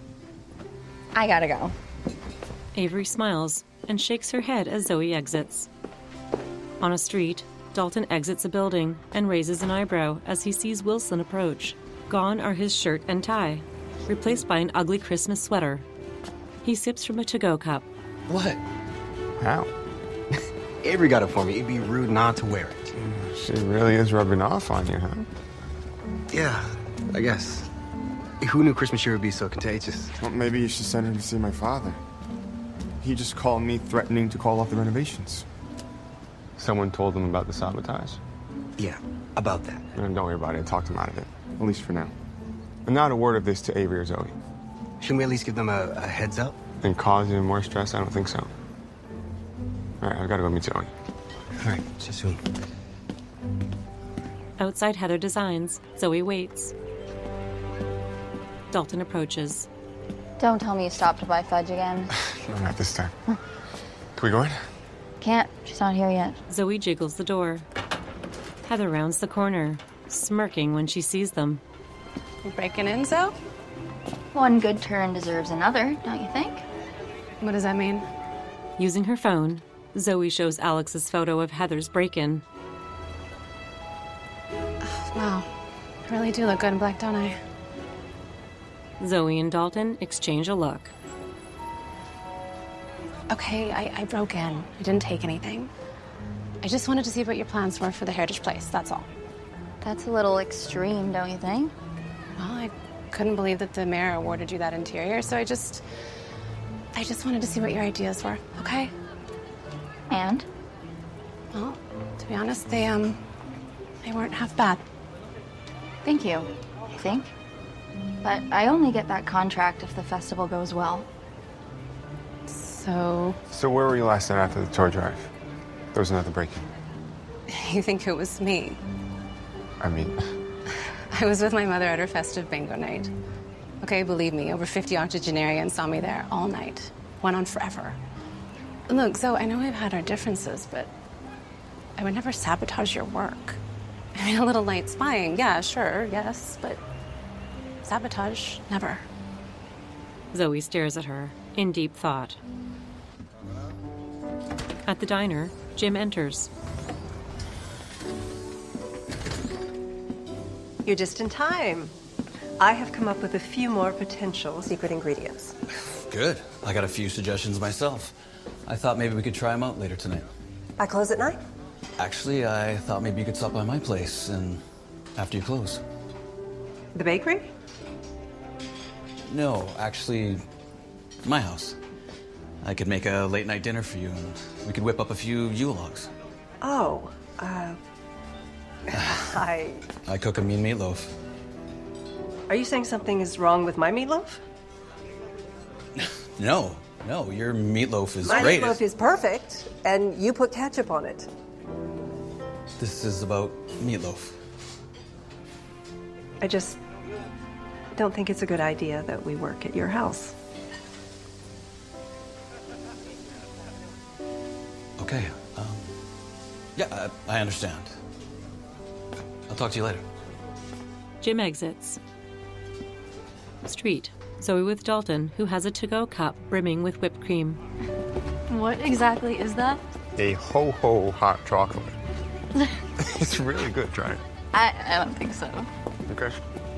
I gotta go. Avery smiles and shakes her head as Zoe exits. On a street, Dalton exits a building and raises an eyebrow as he sees Wilson approach. Gone are his shirt and tie, replaced by an ugly Christmas sweater. He sips from a to-go cup. What? How? Avery got it for me. It'd be rude not to wear it. She really is rubbing off on you, huh? Yeah, I guess. Who knew Christmas cheer would be so contagious? Well, maybe you should send her to see my father. He just called me threatening to call off the renovations. Someone told them about the sabotage? Yeah, about that. And don't worry about it. I talked him out of it. At least for now. And not a word of this to Avery or Zoe. Shouldn't we at least give them a, a heads up? And cause even more stress? I don't think so. All right, I've got to go meet Zoe. All right, see you soon. Outside Heather Designs, Zoe waits. Dalton approaches. Don't tell me you stopped to buy fudge again. No, not this time. Can we go in? Can't. She's not here yet. Zoe jiggles the door. Heather rounds the corner, smirking when she sees them. You breaking in, Zoe? One good turn deserves another, don't you think? What does that mean? Using her phone, Zoe shows Alex's photo of Heather's break-in. Wow. I really do look good in black, don't I? Zoe and Dalton exchange a look. Okay, I, I broke in. I didn't take anything. I just wanted to see what your plans were for the Heritage Place, that's all. That's a little extreme, don't you think? Well, I couldn't believe that the mayor awarded you that interior, so I just... I just wanted to see what your ideas were, okay? And? Well, to be honest, they, um... they weren't half bad. Thank you, I think. But I only get that contract if the festival goes well. So... So where were you last night after the toy drive? There was another break-in. You think it was me? I mean... I was with my mother at her festive bingo night. Okay, believe me, over fifty octogenarians saw me there all night. Went on forever. Look, Zoe, I know we've had our differences, but I would never sabotage your work. I mean, a little light spying, yeah, sure, yes, but sabotage, never. Zoe stares at her, in deep thought. At the diner, Jim enters. You're just in time. I have come up with a few more potential secret ingredients. Good. I got a few suggestions myself. I thought maybe we could try them out later tonight. I close at nine? Actually, I thought maybe you could stop by my place and after you close. The bakery? No, actually, my house. I could make a late night dinner for you, and we could whip up a few Yule logs. Oh, uh... I... I cook a mean meatloaf. Are you saying something is wrong with my meatloaf? No, no, your meatloaf is My great. meatloaf is perfect, and you put ketchup on it. This is about meatloaf. I just don't think it's a good idea that we work at your house. Okay, um... yeah, I, I understand. I'll talk to you later. Jim exits. Street. Zoe with Dalton, who has a to-go cup brimming with whipped cream. What exactly is that? A ho-ho hot chocolate. It's really good, try it. I, I don't think so. Okay.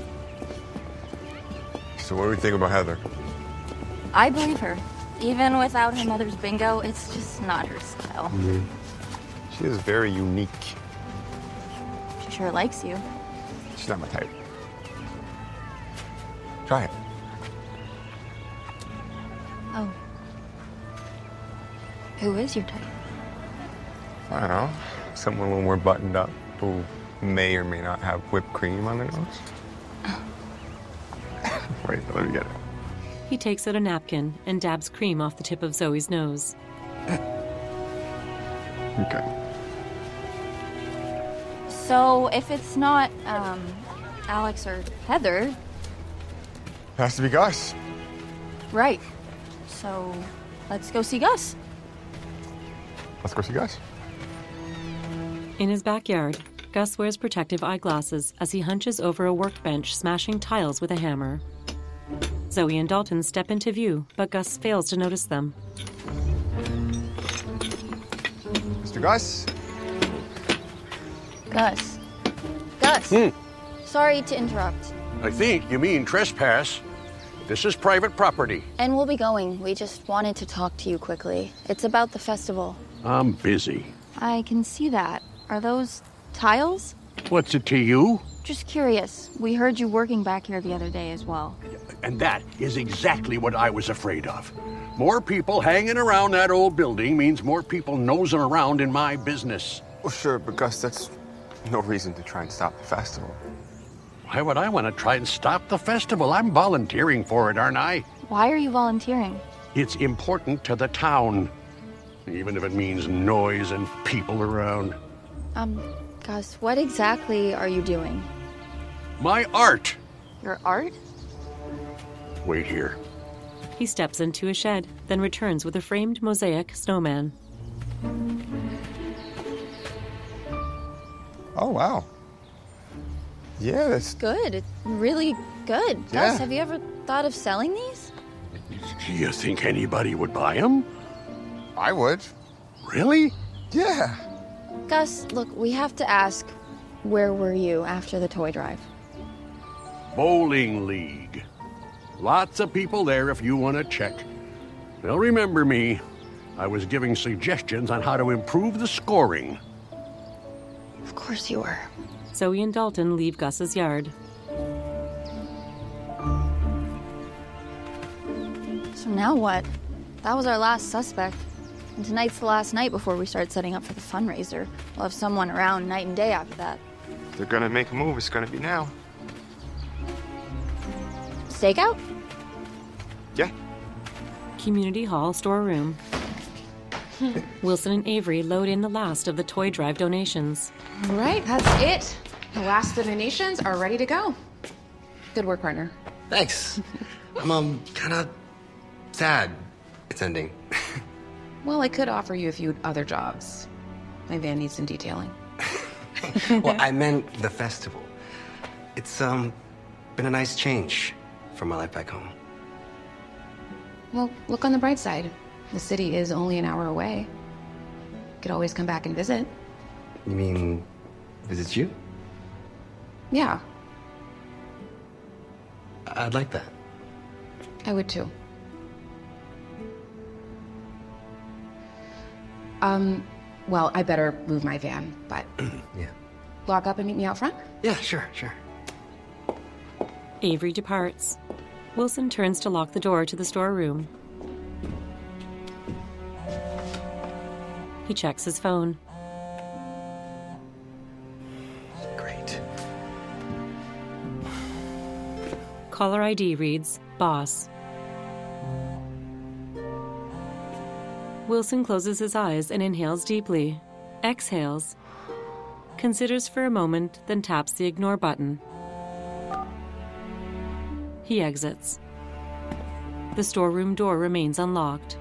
So what do we think about Heather? I believe her. Even without her mother's bingo, it's just not her style. Mm-hmm. She is very unique. She sure likes you. She's not my type. Try it. Oh. Who is your type? I don't know. Someone a little more buttoned up who may or may not have whipped cream on their nose. Wait, let me get it. He takes out a napkin and dabs cream off the tip of Zoe's nose. Okay. So, if it's not, um, Alex or Heather... It has to be Gus. Right. So, let's go see Gus. Let's go see Gus. In his backyard, Gus wears protective eyeglasses as he hunches over a workbench smashing tiles with a hammer. Zoe and Dalton step into view, but Gus fails to notice them. Mister Gus? Gus. Gus. Hmm. Sorry to interrupt. I think you mean trespass. This is private property. And we'll be going. We just wanted to talk to you quickly. It's about the festival. I'm busy. I can see that. Are those tiles? What's it to you? Just curious. We heard you working back here the other day as well. And that is exactly what I was afraid of. More people hanging around that old building means more people nosing around in my business. Well, sure, but Gus, that's no reason to try and stop the festival. Why would I want to try and stop the festival? I'm volunteering for it, aren't I? Why are you volunteering? It's important to the town, even if it means noise and people around. Um, Gus, what exactly are you doing? My art! Your art? Wait here. He steps into a shed, then returns with a framed mosaic snowman. Oh, wow. Yeah, that's... Good. It's really good. Yeah. Gus, have you ever thought of selling these? Do you think anybody would buy them? I would. Really? Yeah. Gus, look, we have to ask, where were you after the toy drive? Bowling League. Lots of people there if you want to check. They'll remember me. I was giving suggestions on how to improve the scoring. Of course you were. Zoe and Dalton leave Gus's yard. So now what? That was our last suspect. And tonight's the last night before we start setting up for the fundraiser. We'll have someone around night and day after that. If they're gonna make a move, it's gonna be now. Stakeout? Yeah. Community hall storeroom. Wilson and Avery load in the last of the toy drive donations. All right, that's it. The last of the donations are ready to go. Good work, partner. Thanks. I'm um kind of sad it's ending. Well, I could offer you a few other jobs. My van needs some detailing. Well, I meant the festival. It's um been a nice change from my life back home. Well, look on the bright side. The city is only an hour away. Could always come back and visit. You mean visit you? Yeah, I'd like that. I would too. Um, well, I better move my van, but... Yeah. Lock up and meet me out front? Yeah, sure, sure. Avery departs. Wilson turns to lock the door to the storeroom. He checks his phone. Great. Caller I D reads, Boss. Wilson closes his eyes and inhales deeply, exhales, considers for a moment, then taps the ignore button. He exits. The storeroom door remains unlocked.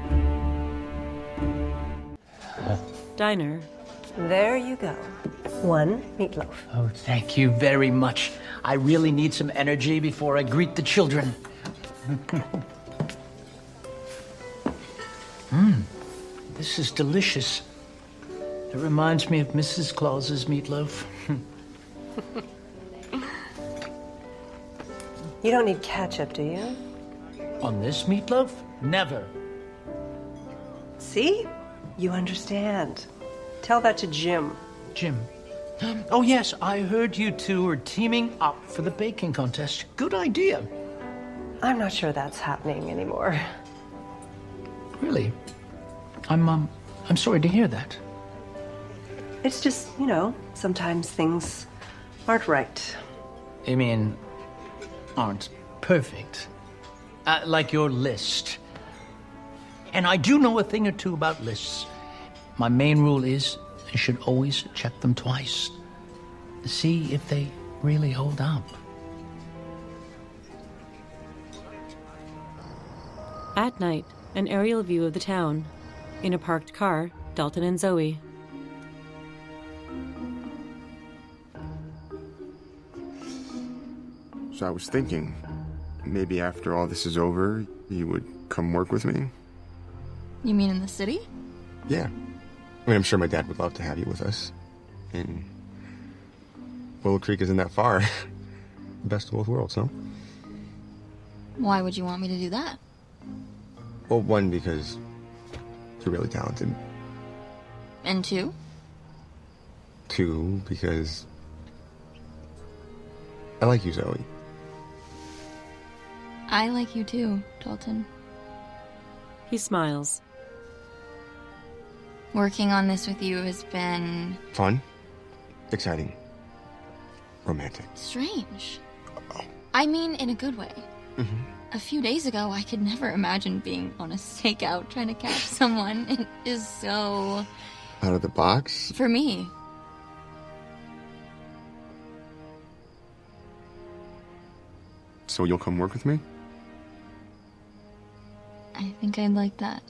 Diner. There you go. One meatloaf. Oh, thank you very much. I really need some energy before I greet the children. Mmm, this is delicious. It reminds me of Missus Claus's meatloaf. You don't need ketchup, do you? On this meatloaf? Never. See? You understand. Tell that to Jim. Jim. Oh, yes, I heard you two are teaming up for the baking contest. Good idea. I'm not sure that's happening anymore. Really? I'm, um, I'm sorry to hear that. It's just, you know, sometimes things aren't right. You mean, aren't perfect? Uh, like your list. And I do know a thing or two about lists. My main rule is you should always check them twice. See if they really hold up. At night, an aerial view of the town. In a parked car, Dalton and Zoe. So I was thinking, maybe after all this is over, you would come work with me? You mean in the city? Yeah. I mean, I'm sure my dad would love to have you with us. And Willow Creek isn't that far. Best of both worlds, no? Why would you want me to do that? Well, one, because you're really talented. And two? Two, because I like you, Zoe. I like you too, Dalton. He smiles. Working on this with you has been... Fun. Exciting. Romantic. strange. I mean, in a good way. Mm-hmm. A few days ago, I could never imagine being on a stakeout trying to catch someone. It is so... Out of the box? For me. So you'll come work with me? I think I'd like that.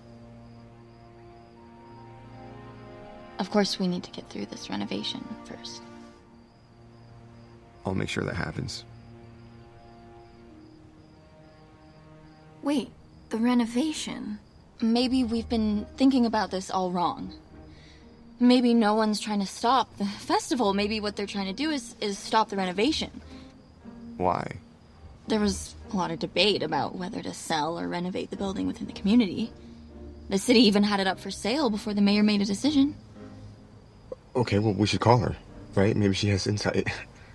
Of course, we need to get through this renovation first. I'll make sure that happens. Wait, the renovation? Maybe we've been thinking about this all wrong. Maybe no one's trying to stop the festival. Maybe what they're trying to do is, is stop the renovation. Why? There was a lot of debate about whether to sell or renovate the building within the community. The city even had it up for sale before the mayor made a decision. Okay, well, we should call her, right? Maybe she has insight.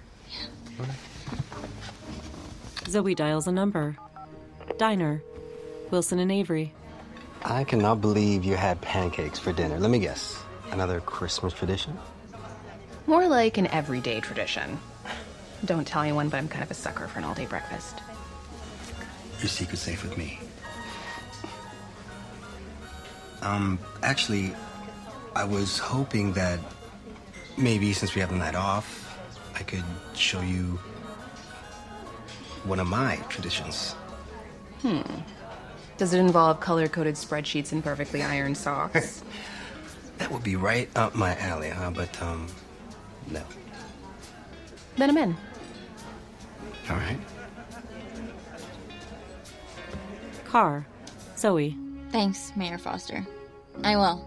Zoe dials a number. Diner. Wilson and Avery. I cannot believe you had pancakes for dinner. Let me guess. Another Christmas tradition? More like an everyday tradition. Don't tell anyone, but I'm kind of a sucker for an all-day breakfast. Your secret's safe with me. Um, actually, I was hoping that maybe since we have the night off, I could show you one of my traditions. Hmm. Does it involve color-coded spreadsheets and perfectly ironed socks? That would be right up my alley, huh? But, um, no. Then I'm in. All right. Car. Zoe. Thanks, Mayor Foster. I will.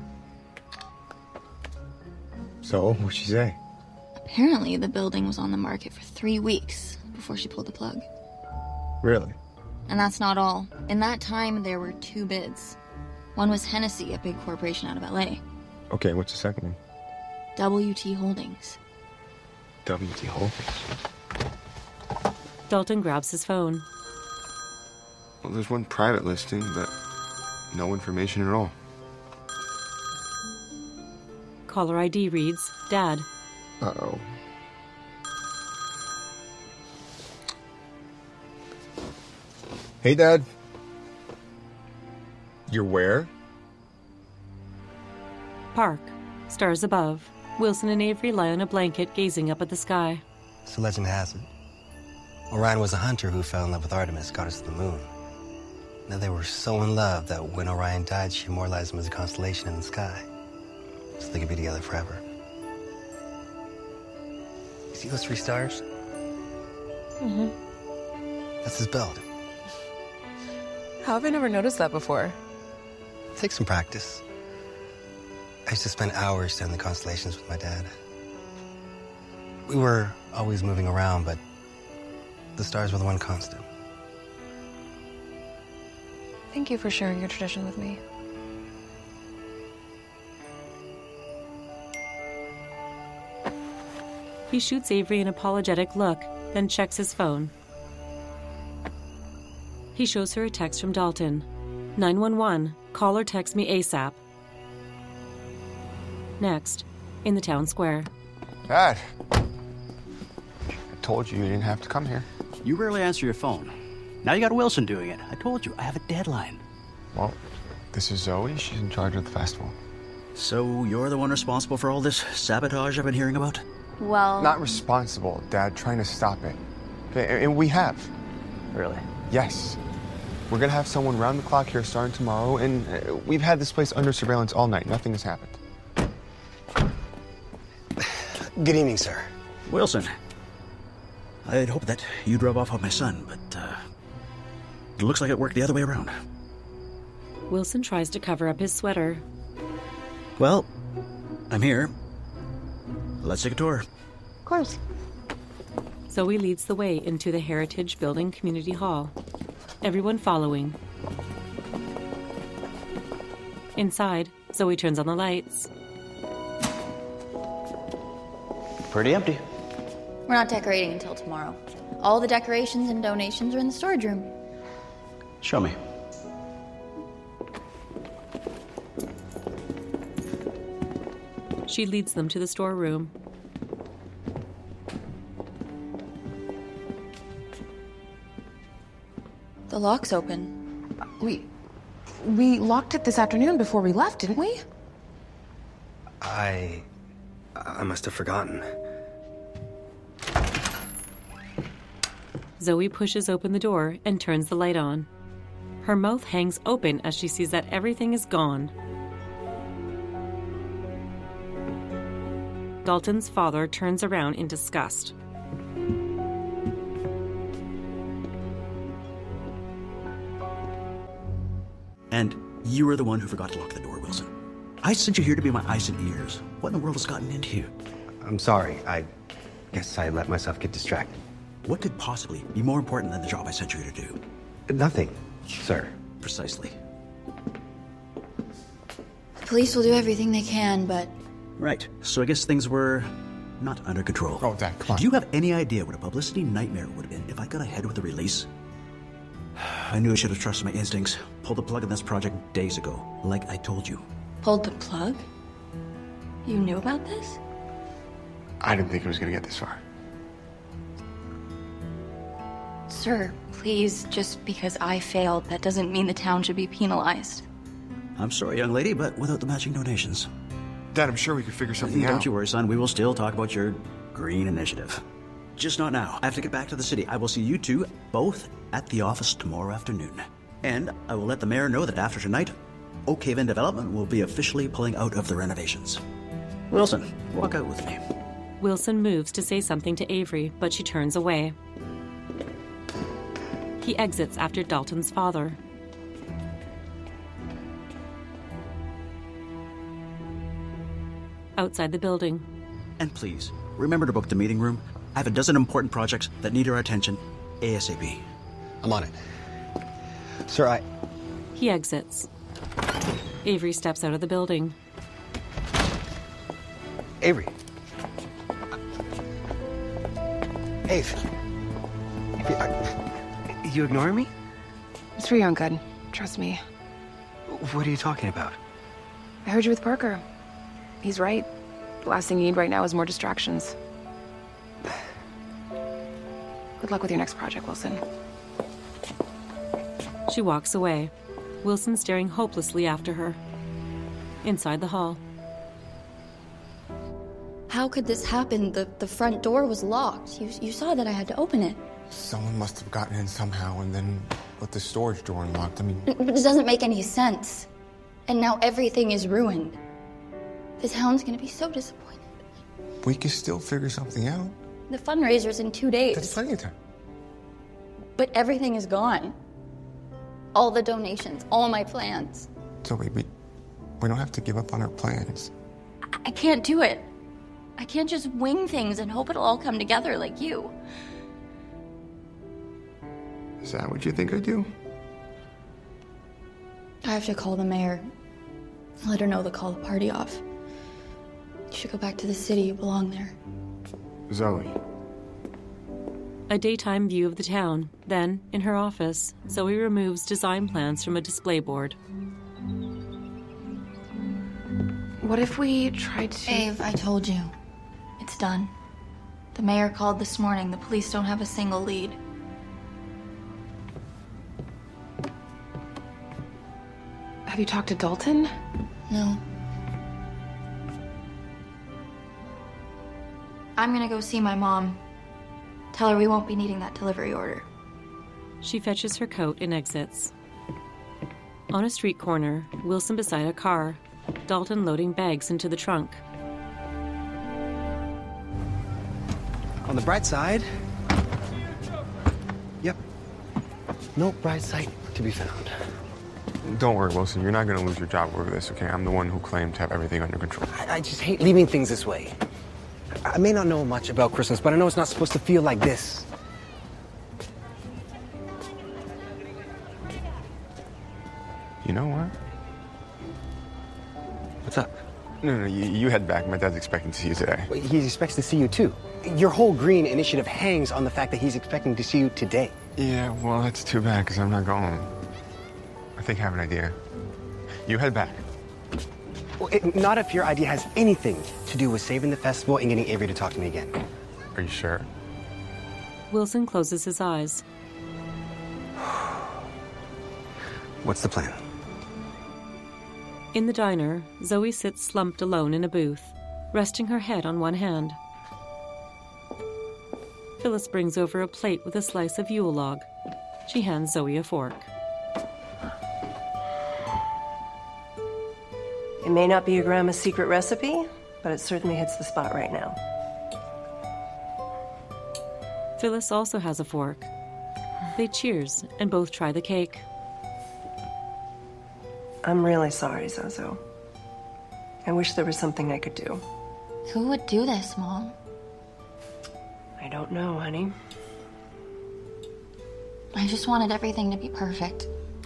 So, what'd she say? Apparently, the building was on the market for three weeks before she pulled the plug. Really? And that's not all. In that time, there were two bids. One was Hennessy, a big corporation out of L A. Okay, what's the second one? W T Holdings. W T Holdings. Dalton grabs his phone. Well, there's one private listing, but no information at all. Caller I D reads, Dad. Uh-oh. Hey, Dad. You're where? Park. Stars above. Wilson and Avery lie on a blanket gazing up at the sky. So legend has it, Orion was a hunter who fell in love with Artemis, goddess of the moon. Now they were so in love that when Orion died, she immortalized him as a constellation in the sky, so they could be together forever. You see those three stars? Mm-hmm. That's his belt. How have I never noticed that before? Take some practice. I used to spend hours studying the constellations with my dad. We were always moving around, but the stars were the one constant. Thank you for sharing your tradition with me. He shoots Avery an apologetic look, then checks his phone. He shows her a text from Dalton. nine one one, call or text me ASAP. Next, in the town square. Dad. I told you you didn't have to come here. You rarely answer your phone. Now you got Wilson doing it. I told you, I have a deadline. Well, this is Zoe. She's in charge of the festival. So you're the one responsible for all this sabotage I've been hearing about? Well... Not responsible, Dad. Trying to stop it. Okay, and we have. Really? Yes. We're gonna have someone round the clock here starting tomorrow, and uh, we've had this place under surveillance all night. Nothing has happened. Good evening, sir. Wilson. I'd hoped that you'd rub off on my son, but uh, it looks like it worked the other way around. Wilson tries to cover up his sweater. Well, I'm here. Let's take a tour. Of course. Zoe leads the way into the Heritage Building Community Hall. Everyone following. Inside, Zoe turns on the lights. Pretty empty. We're not decorating until tomorrow. All the decorations and donations are in the storage room. Show me. She leads them to the storeroom. The lock's open. We... we locked it this afternoon before we left, didn't we? I... I must have forgotten. Zoe pushes open the door and turns the light on. Her mouth hangs open as she sees that everything is gone. Dalton's father turns around in disgust. And you were the one who forgot to lock the door, Wilson. I sent you here to be my eyes and ears. What in the world has gotten into you? I'm sorry. I guess I let myself get distracted. What could possibly be more important than the job I sent you here to do? Nothing, sir. Precisely. The police will do everything they can, but... Right. So I guess things were not under control. Oh, Dad, come on. Do you have any idea what a publicity nightmare would have been if I got ahead with the release? I knew I should have trusted my instincts. Pulled the plug on this project days ago, like I told you. Pulled the plug? You knew about this? I didn't think it was gonna get this far. Sir, please, just because I failed, that doesn't mean the town should be penalized. I'm sorry, young lady, but without the matching donations. Dad, I'm sure we could figure something Don't out. you worry, son. We will still talk about your green initiative. Just not now. I have to get back to the city. I will see you two both at the office tomorrow afternoon. And I will let the mayor know that after tonight, Oak Haven Development will be officially pulling out of the renovations. Wilson, walk out with me. Wilson moves to say something to Avery, but she turns away. He exits after Dalton's father. Outside the building. And please, remember to book the meeting room. I have a dozen important projects that need our attention ASAP. I'm on it. Sir, I... He exits. Avery steps out of the building. Avery. Ave. Avery, are you ignoring me? It's for your own good. Trust me. What are you talking about? I heard you with Parker. He's right. Last thing you need right now is more distractions. Good luck with your next project, Wilson. She walks away, Wilson staring hopelessly after her. Inside the hall. How could this happen? The, the front door was locked. You, you saw that I had to open it. Someone must have gotten in somehow and then left the storage door unlocked. I mean... But it doesn't make any sense. And now everything is ruined. The town's gonna be so disappointed. We can still figure something out. The fundraiser's in two days. That's plenty of time. But everything is gone. All the donations, all my plans. Zoe, we, we don't have to give up on our plans. I, I can't do it. I can't just wing things and hope it'll all come together like you. Is that what you think I do? I have to call the mayor. Let her know to call the party off. You should go back to the city. You belong there. Zoe. A daytime view of the town. Then, in her office, Zoe removes design plans from a display board. What if we tried to... Ave, I told you. It's done. The mayor called this morning. The police don't have a single lead. Have you talked to Dalton? No. I'm gonna go see my mom. Tell her we won't be needing that delivery order. She fetches her coat and exits. On a street corner, Wilson beside a car, Dalton loading bags into the trunk. On the bright side... Yep. No bright side to be found. Don't worry, Wilson. You're not going to lose your job over this, okay? I'm the one who claimed to have everything under control. I, I just hate leaving things this way. I may not know much about Christmas, but I know it's not supposed to feel like this. You know what? What's up? No, no, you, you head back. My dad's expecting to see you today. Well, he expects to see you, too. Your whole green initiative hangs on the fact that he's expecting to see you today. Yeah, well, that's too bad, because I'm not going. I think I have an idea. You head back. Well, it, not if your idea has anything to do with saving the festival and getting Avery to talk to me again. Are you sure? Wilson closes his eyes. What's the plan? In the diner, Zoe sits slumped alone in a booth, resting her head on one hand. Phyllis brings over a plate with a slice of Yule log. She hands Zoe a fork. It may not be your grandma's secret recipe, but it certainly hits the spot right now. Phyllis also has a fork. They cheers and both try the cake. I'm really sorry, Zozo. I wish there was something I could do. Who would do this, Mom? I don't know, honey. I just wanted everything to be perfect.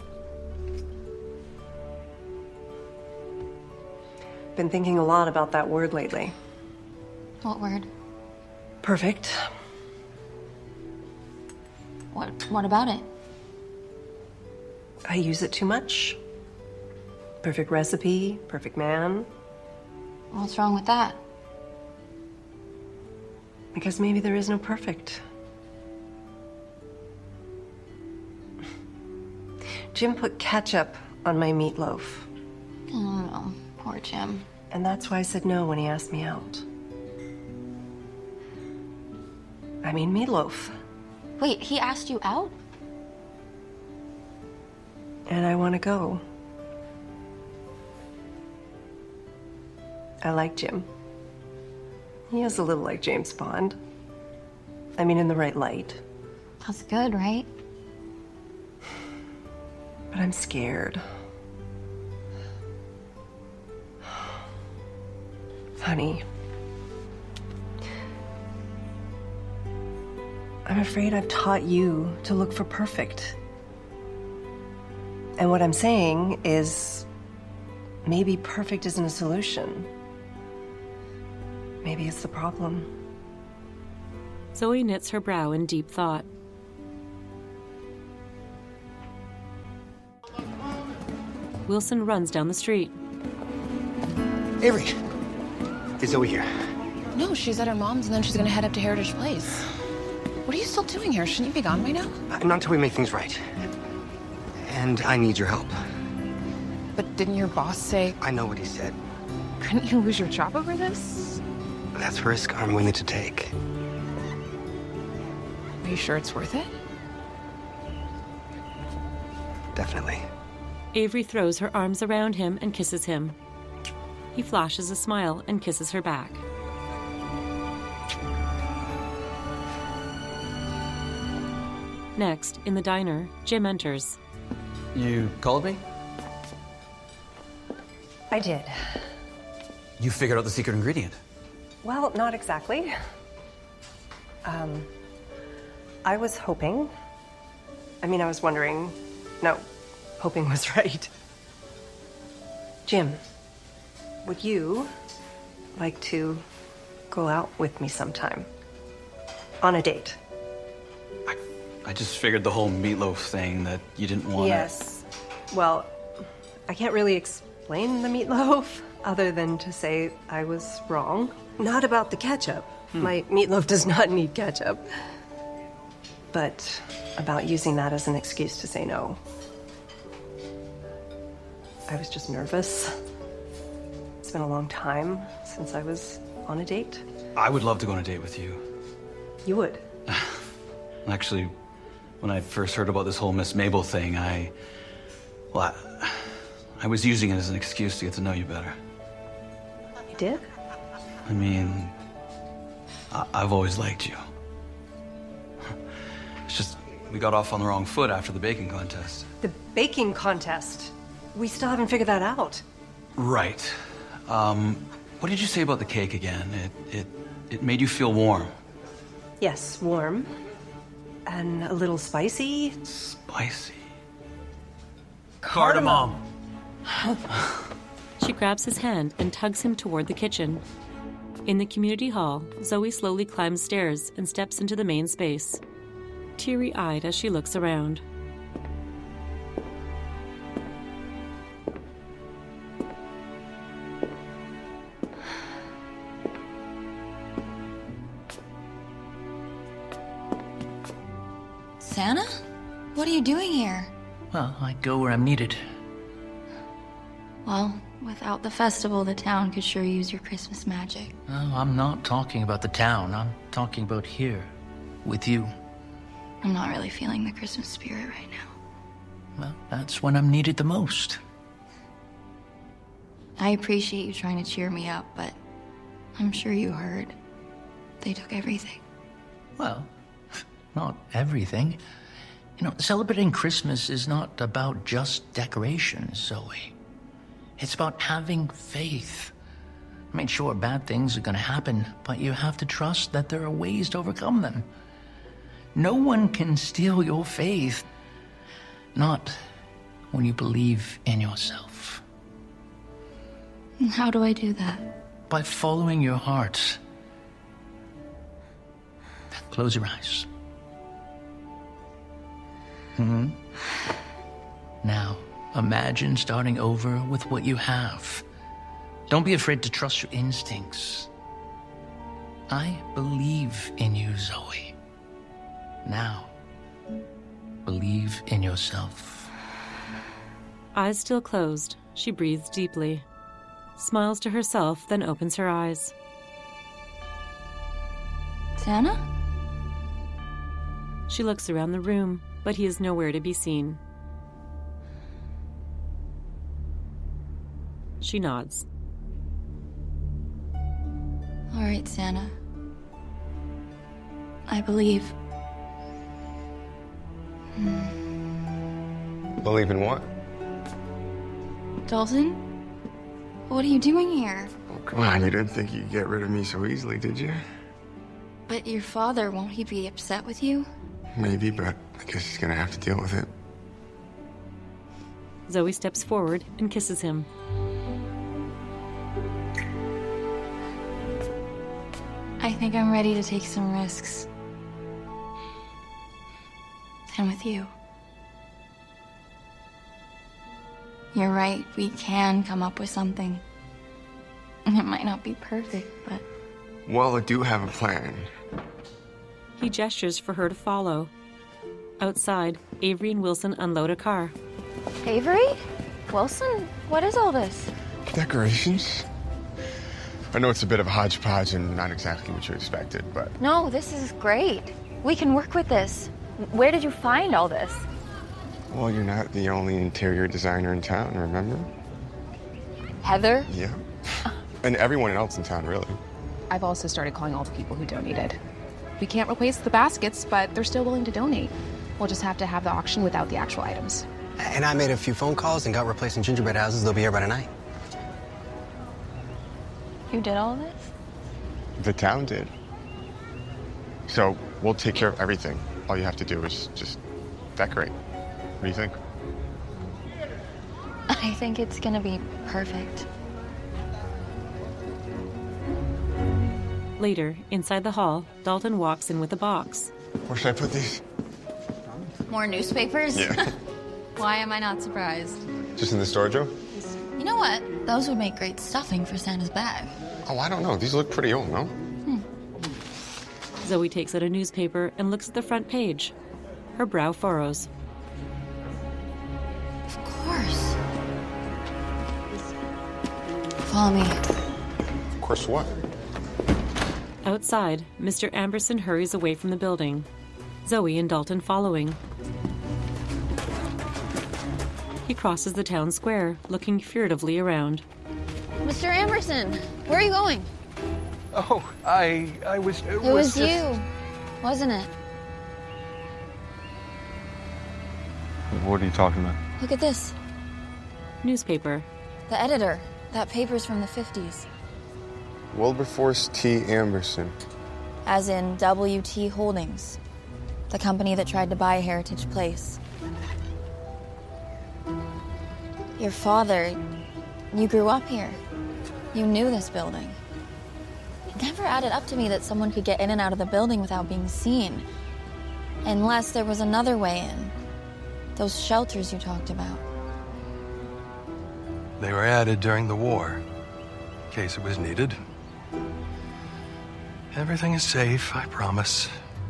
Been thinking a lot about that word lately. What word? Perfect. What, what about it? I use it too much. Perfect recipe, perfect man. What's wrong with that? Because maybe there is no perfect. Jim put ketchup on my meatloaf. Oh no, poor Jim. And that's why I said no when he asked me out. I mean meatloaf. Wait, he asked you out? And I want to go. I like Jim. He is a little like James Bond. I mean, in the right light. That's good, right? But I'm scared. Honey. I'm afraid I've taught you to look for perfect. And what I'm saying is, maybe perfect isn't a solution. Maybe it's the problem. Zoe knits her brow in deep thought. Wilson runs down the street. Avery! Is Zoe here? No, she's at her mom's and then she's gonna head up to Heritage Place. What are you still doing here? Shouldn't you be gone by now? Uh, not until we make things right. And I need your help. But didn't your boss say... I know what he said. Couldn't you lose your job over this? That's a risk I'm willing to take. Are you sure it's worth it? Definitely. Avery throws her arms around him and kisses him. He flashes a smile and kisses her back. Next, in the diner, Jim enters. You called me? I did. You figured out the secret ingredient. Well, not exactly. Um, I was hoping. I mean, I was wondering. No, hoping was right. Jim, would you like to go out with me sometime? On a date? I, I just figured the whole meatloaf thing that you didn't want. Yes. Well, I can't really explain the meatloaf other than to say I was wrong. Not about the ketchup. Hmm. My meatloaf does not need ketchup. But about using that as an excuse to say no. I was just nervous. It's been a long time since I was on a date. I would love to go on a date with you. You would? Actually, when I first heard about this whole Miss Mabel thing, I... Well, I, I was using it as an excuse to get to know you better. You did? I mean, I, I've always liked you. It's just, we got off on the wrong foot after the baking contest. The baking contest? We still haven't figured that out. Right. Um, what did you say about the cake again? It, it, it made you feel warm. Yes, warm. And a little spicy. Spicy. Cardamom. She grabs his hand and tugs him toward the kitchen. In the community hall, Zoe slowly climbs stairs and steps into the main space, teary-eyed as she looks around. Santa? What are you doing here? Well, I go where I'm needed. Well, without the festival, the town could sure use your Christmas magic. Oh, I'm not talking about the town. I'm talking about here, with you. I'm not really feeling the Christmas spirit right now. Well, that's when I'm needed the most. I appreciate you trying to cheer me up, but I'm sure you heard. They took everything. Well, not everything. You know, celebrating Christmas is not about just decorations, Zoe. It's about having faith. I mean, sure, bad things are going to happen, but you have to trust that there are ways to overcome them. No one can steal your faith. Not when you believe in yourself. And how do I do that? By following your heart. Close your eyes. Mm-hmm. Now, imagine starting over with what you have. Don't be afraid to trust your instincts. I believe in you, Zoe. Now, believe in yourself. Eyes still closed, she breathes deeply, smiles to herself, then opens her eyes. Santa? She looks around the room, but he is nowhere to be seen. She nods. All right, Santa. I believe. Believe in what? Dalton? What are you doing here? Oh, come on, you didn't think you'd get rid of me so easily, did you? But your father, won't he be upset with you? Maybe, but I guess he's gonna have to deal with it. Zoe steps forward and kisses him. I think I'm ready to take some risks. And with you. You're right, we can come up with something. It might not be perfect, but... Well, I do have a plan. He gestures for her to follow. Outside, Avery and Wilson unload a car. Avery? Wilson? What is all this? Decorations. I know it's a bit of a hodgepodge and not exactly what you expected, but... No, this is great. We can work with this. Where did you find all this? Well, you're not the only interior designer in town, remember? Heather? Yeah. And everyone else in town, really. I've also started calling all the people who donated. We can't replace the baskets, but they're still willing to donate. We'll just have to have the auction without the actual items. And I made a few phone calls and got replacing gingerbread houses. They'll be here by tonight. You did all this? The town did. So we'll take care of everything. All you have to do is just decorate. What do you think? I think it's gonna be perfect. Later, inside the hall, Dalton walks in with a box. Where should I put these? More newspapers? Yeah. Why am I not surprised? Just in the storage room? You know what? Those would make great stuffing for Santa's bag. Oh, I don't know. These look pretty old, no? Zoe takes out a newspaper and looks at the front page. Her brow furrows. Of course. Follow me. Of course what? Outside, Mister Amberson hurries away from the building. Zoe and Dalton following. He crosses the town square, looking furtively around. Mister Amberson, where are you going? Oh, I I was... It, It was, just... you, wasn't it? What are you talking about? Look at this. Newspaper. The editor. That paper's from the fifties. Wilberforce T. Amberson. As in W T Holdings. The company that tried to buy Heritage Place. Your father, you grew up here. You knew this building. It never added up to me that someone could get in and out of the building without being seen. Unless there was another way in. Those shelters you talked about. They were added during the war, in case it was needed. Everything is safe, I promise.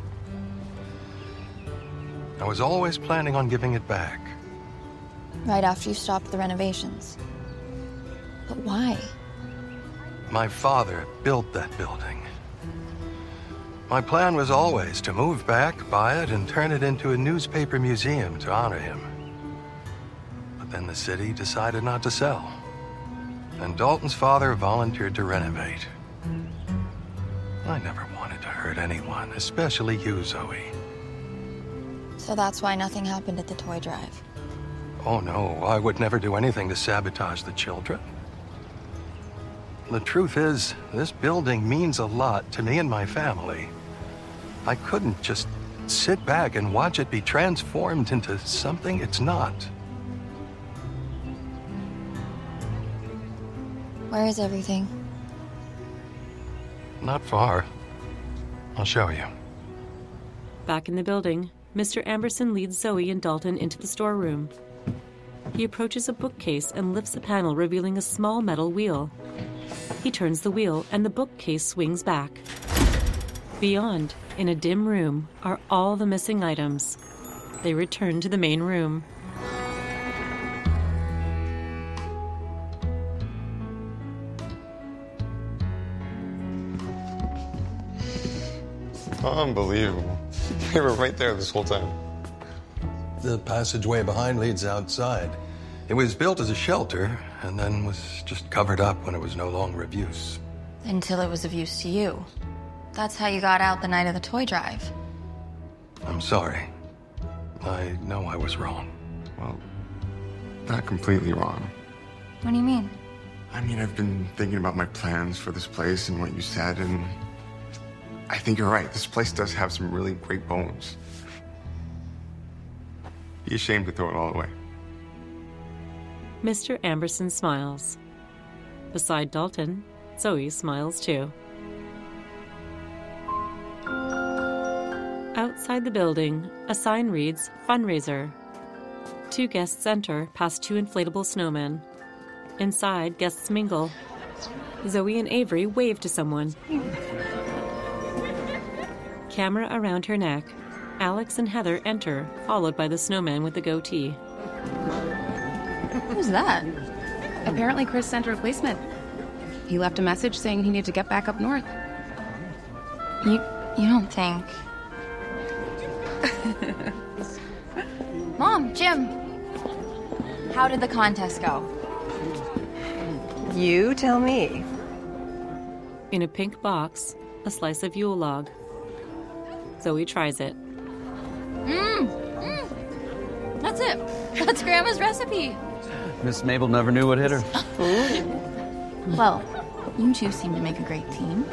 I was always planning on giving it back. Right after you stopped the renovations. But why? My father built that building. My plan was always to move back, buy it, and turn it into a newspaper museum to honor him. But then the city decided not to sell. And Dalton's father volunteered to renovate. I never wanted to hurt anyone, especially you, Zoe. So that's why nothing happened at the toy drive. Oh no, I would never do anything to sabotage the children. The truth is, this building means a lot to me and my family. I couldn't just sit back and watch it be transformed into something it's not. Where is everything? Not far. I'll show you. Back in the building, Mister Amberson leads Zoe and Dalton into the storeroom. He approaches a bookcase and lifts a panel, revealing a small metal wheel. He turns the wheel, and the bookcase swings back. Beyond, in a dim room, are all the missing items. They return to the main room. Unbelievable. They were right there this whole time. The passageway behind leads outside. It was built as a shelter, and then was just covered up when it was no longer of use. Until it was of use to you. That's how you got out the night of the toy drive. I'm sorry. I know I was wrong. Well, not completely wrong. What do you mean? I mean, I've been thinking about my plans for this place and what you said, and I think you're right. This place does have some really great bones. Be ashamed to throw it all away. Mister Amberson smiles. Beside Dalton, Zoe smiles too. Outside the building, a sign reads, Fundraiser. Two guests enter past two inflatable snowmen. Inside, guests mingle. Zoe and Avery wave to someone. Camera around her neck. Alex and Heather enter, followed by the snowman with the goatee. Who's that? Apparently Chris sent a replacement. He left a message saying he needed to get back up north. You you don't think... Mom, Jim, how did the contest go? You tell me. In a pink box, a slice of Yule log. Zoe tries it. Mmm, mmm. That's it. That's Grandma's recipe. Miss Mabel never knew what hit her. Well, you two seem to make a great team.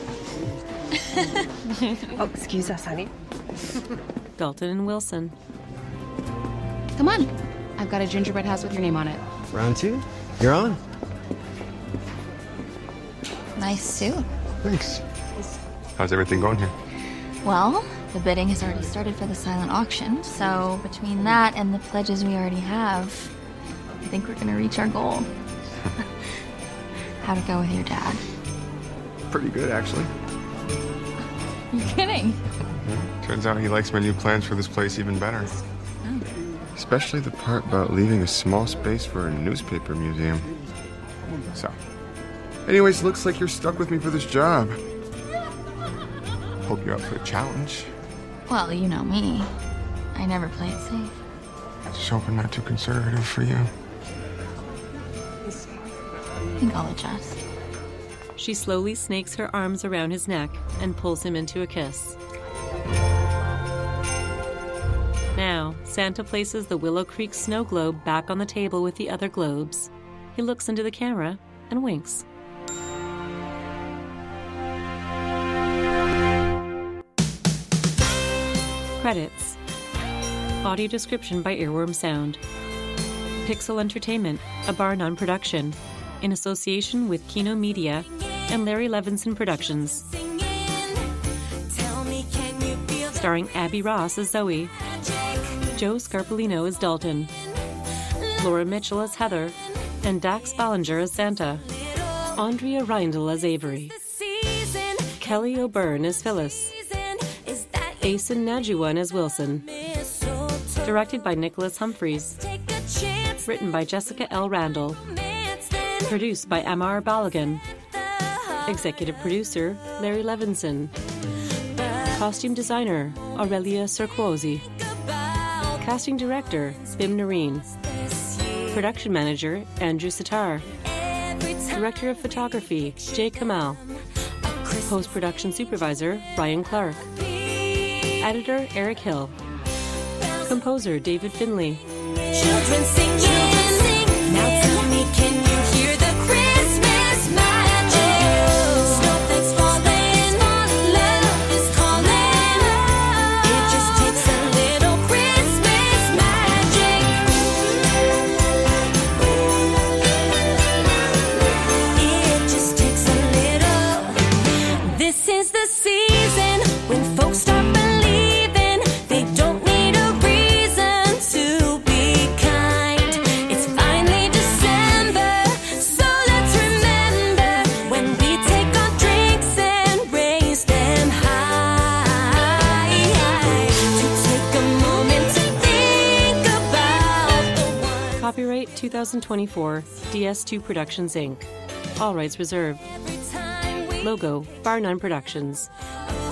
Oh, excuse us, honey. Dalton and Wilson. Come on. I've got a gingerbread house with your name on it. Round two? You're on. Nice suit. Thanks. How's everything going here? Well, the bidding has already started for the silent auction, so between that and the pledges we already have, I think we're gonna reach our goal. How'd it go with your dad? Pretty good, actually. You're kidding. Yeah, turns out he likes my new plans for this place even better. Oh. Especially the part about leaving a small space for a newspaper museum. So, anyways, looks like you're stuck with me for this job. Hope you're up for a challenge. Well, you know me. I never play it safe. Just hoping not too conservative for you. I think I'll adjust. She slowly snakes her arms around his neck and pulls him into a kiss. Now, Santa places the Willow Creek snow globe back on the table with the other globes. He looks into the camera and winks. Credits. Audio description by Earworm Sound. Pixel Entertainment, a Bar None production, in association with Kino Media and Larry Levinson Productions. Starring Abby Ross as Zoe, Joe Scarpolino as Dalton, Laura Mitchell as Heather, and Dax Ballinger as Santa, Andrea Reindl as Avery, Kelly O'Byrne as Phyllis, Asen Najuan as Wilson. Directed by Nicholas Humphreys. Written by Jessica L. Randall. Produced by Amar Balagan. Executive producer, Larry Levinson. Costume designer, Aurelia Sarkozy. Casting director, Bim Nareen. Production manager, Andrew Sitar. Director of photography, Jay Kamal. Post-production supervisor, Ryan Clark. Editor, Eric Hill. Composer, David Finley. Children singing, children singing. Now tell me, can you hear the Christmas magic? Oh. Snowflakes falling, love is calling. Oh. It just takes a little Christmas magic. It just takes a little. This is the season when folks start believing they don't need a reason to be kind. It's finally December, so let's remember when we take our drinks and raise them high. To take a moment to think about the one. Copyright twenty twenty-four, D S two Productions, Incorporated. All rights reserved. Logo, Bar None Productions.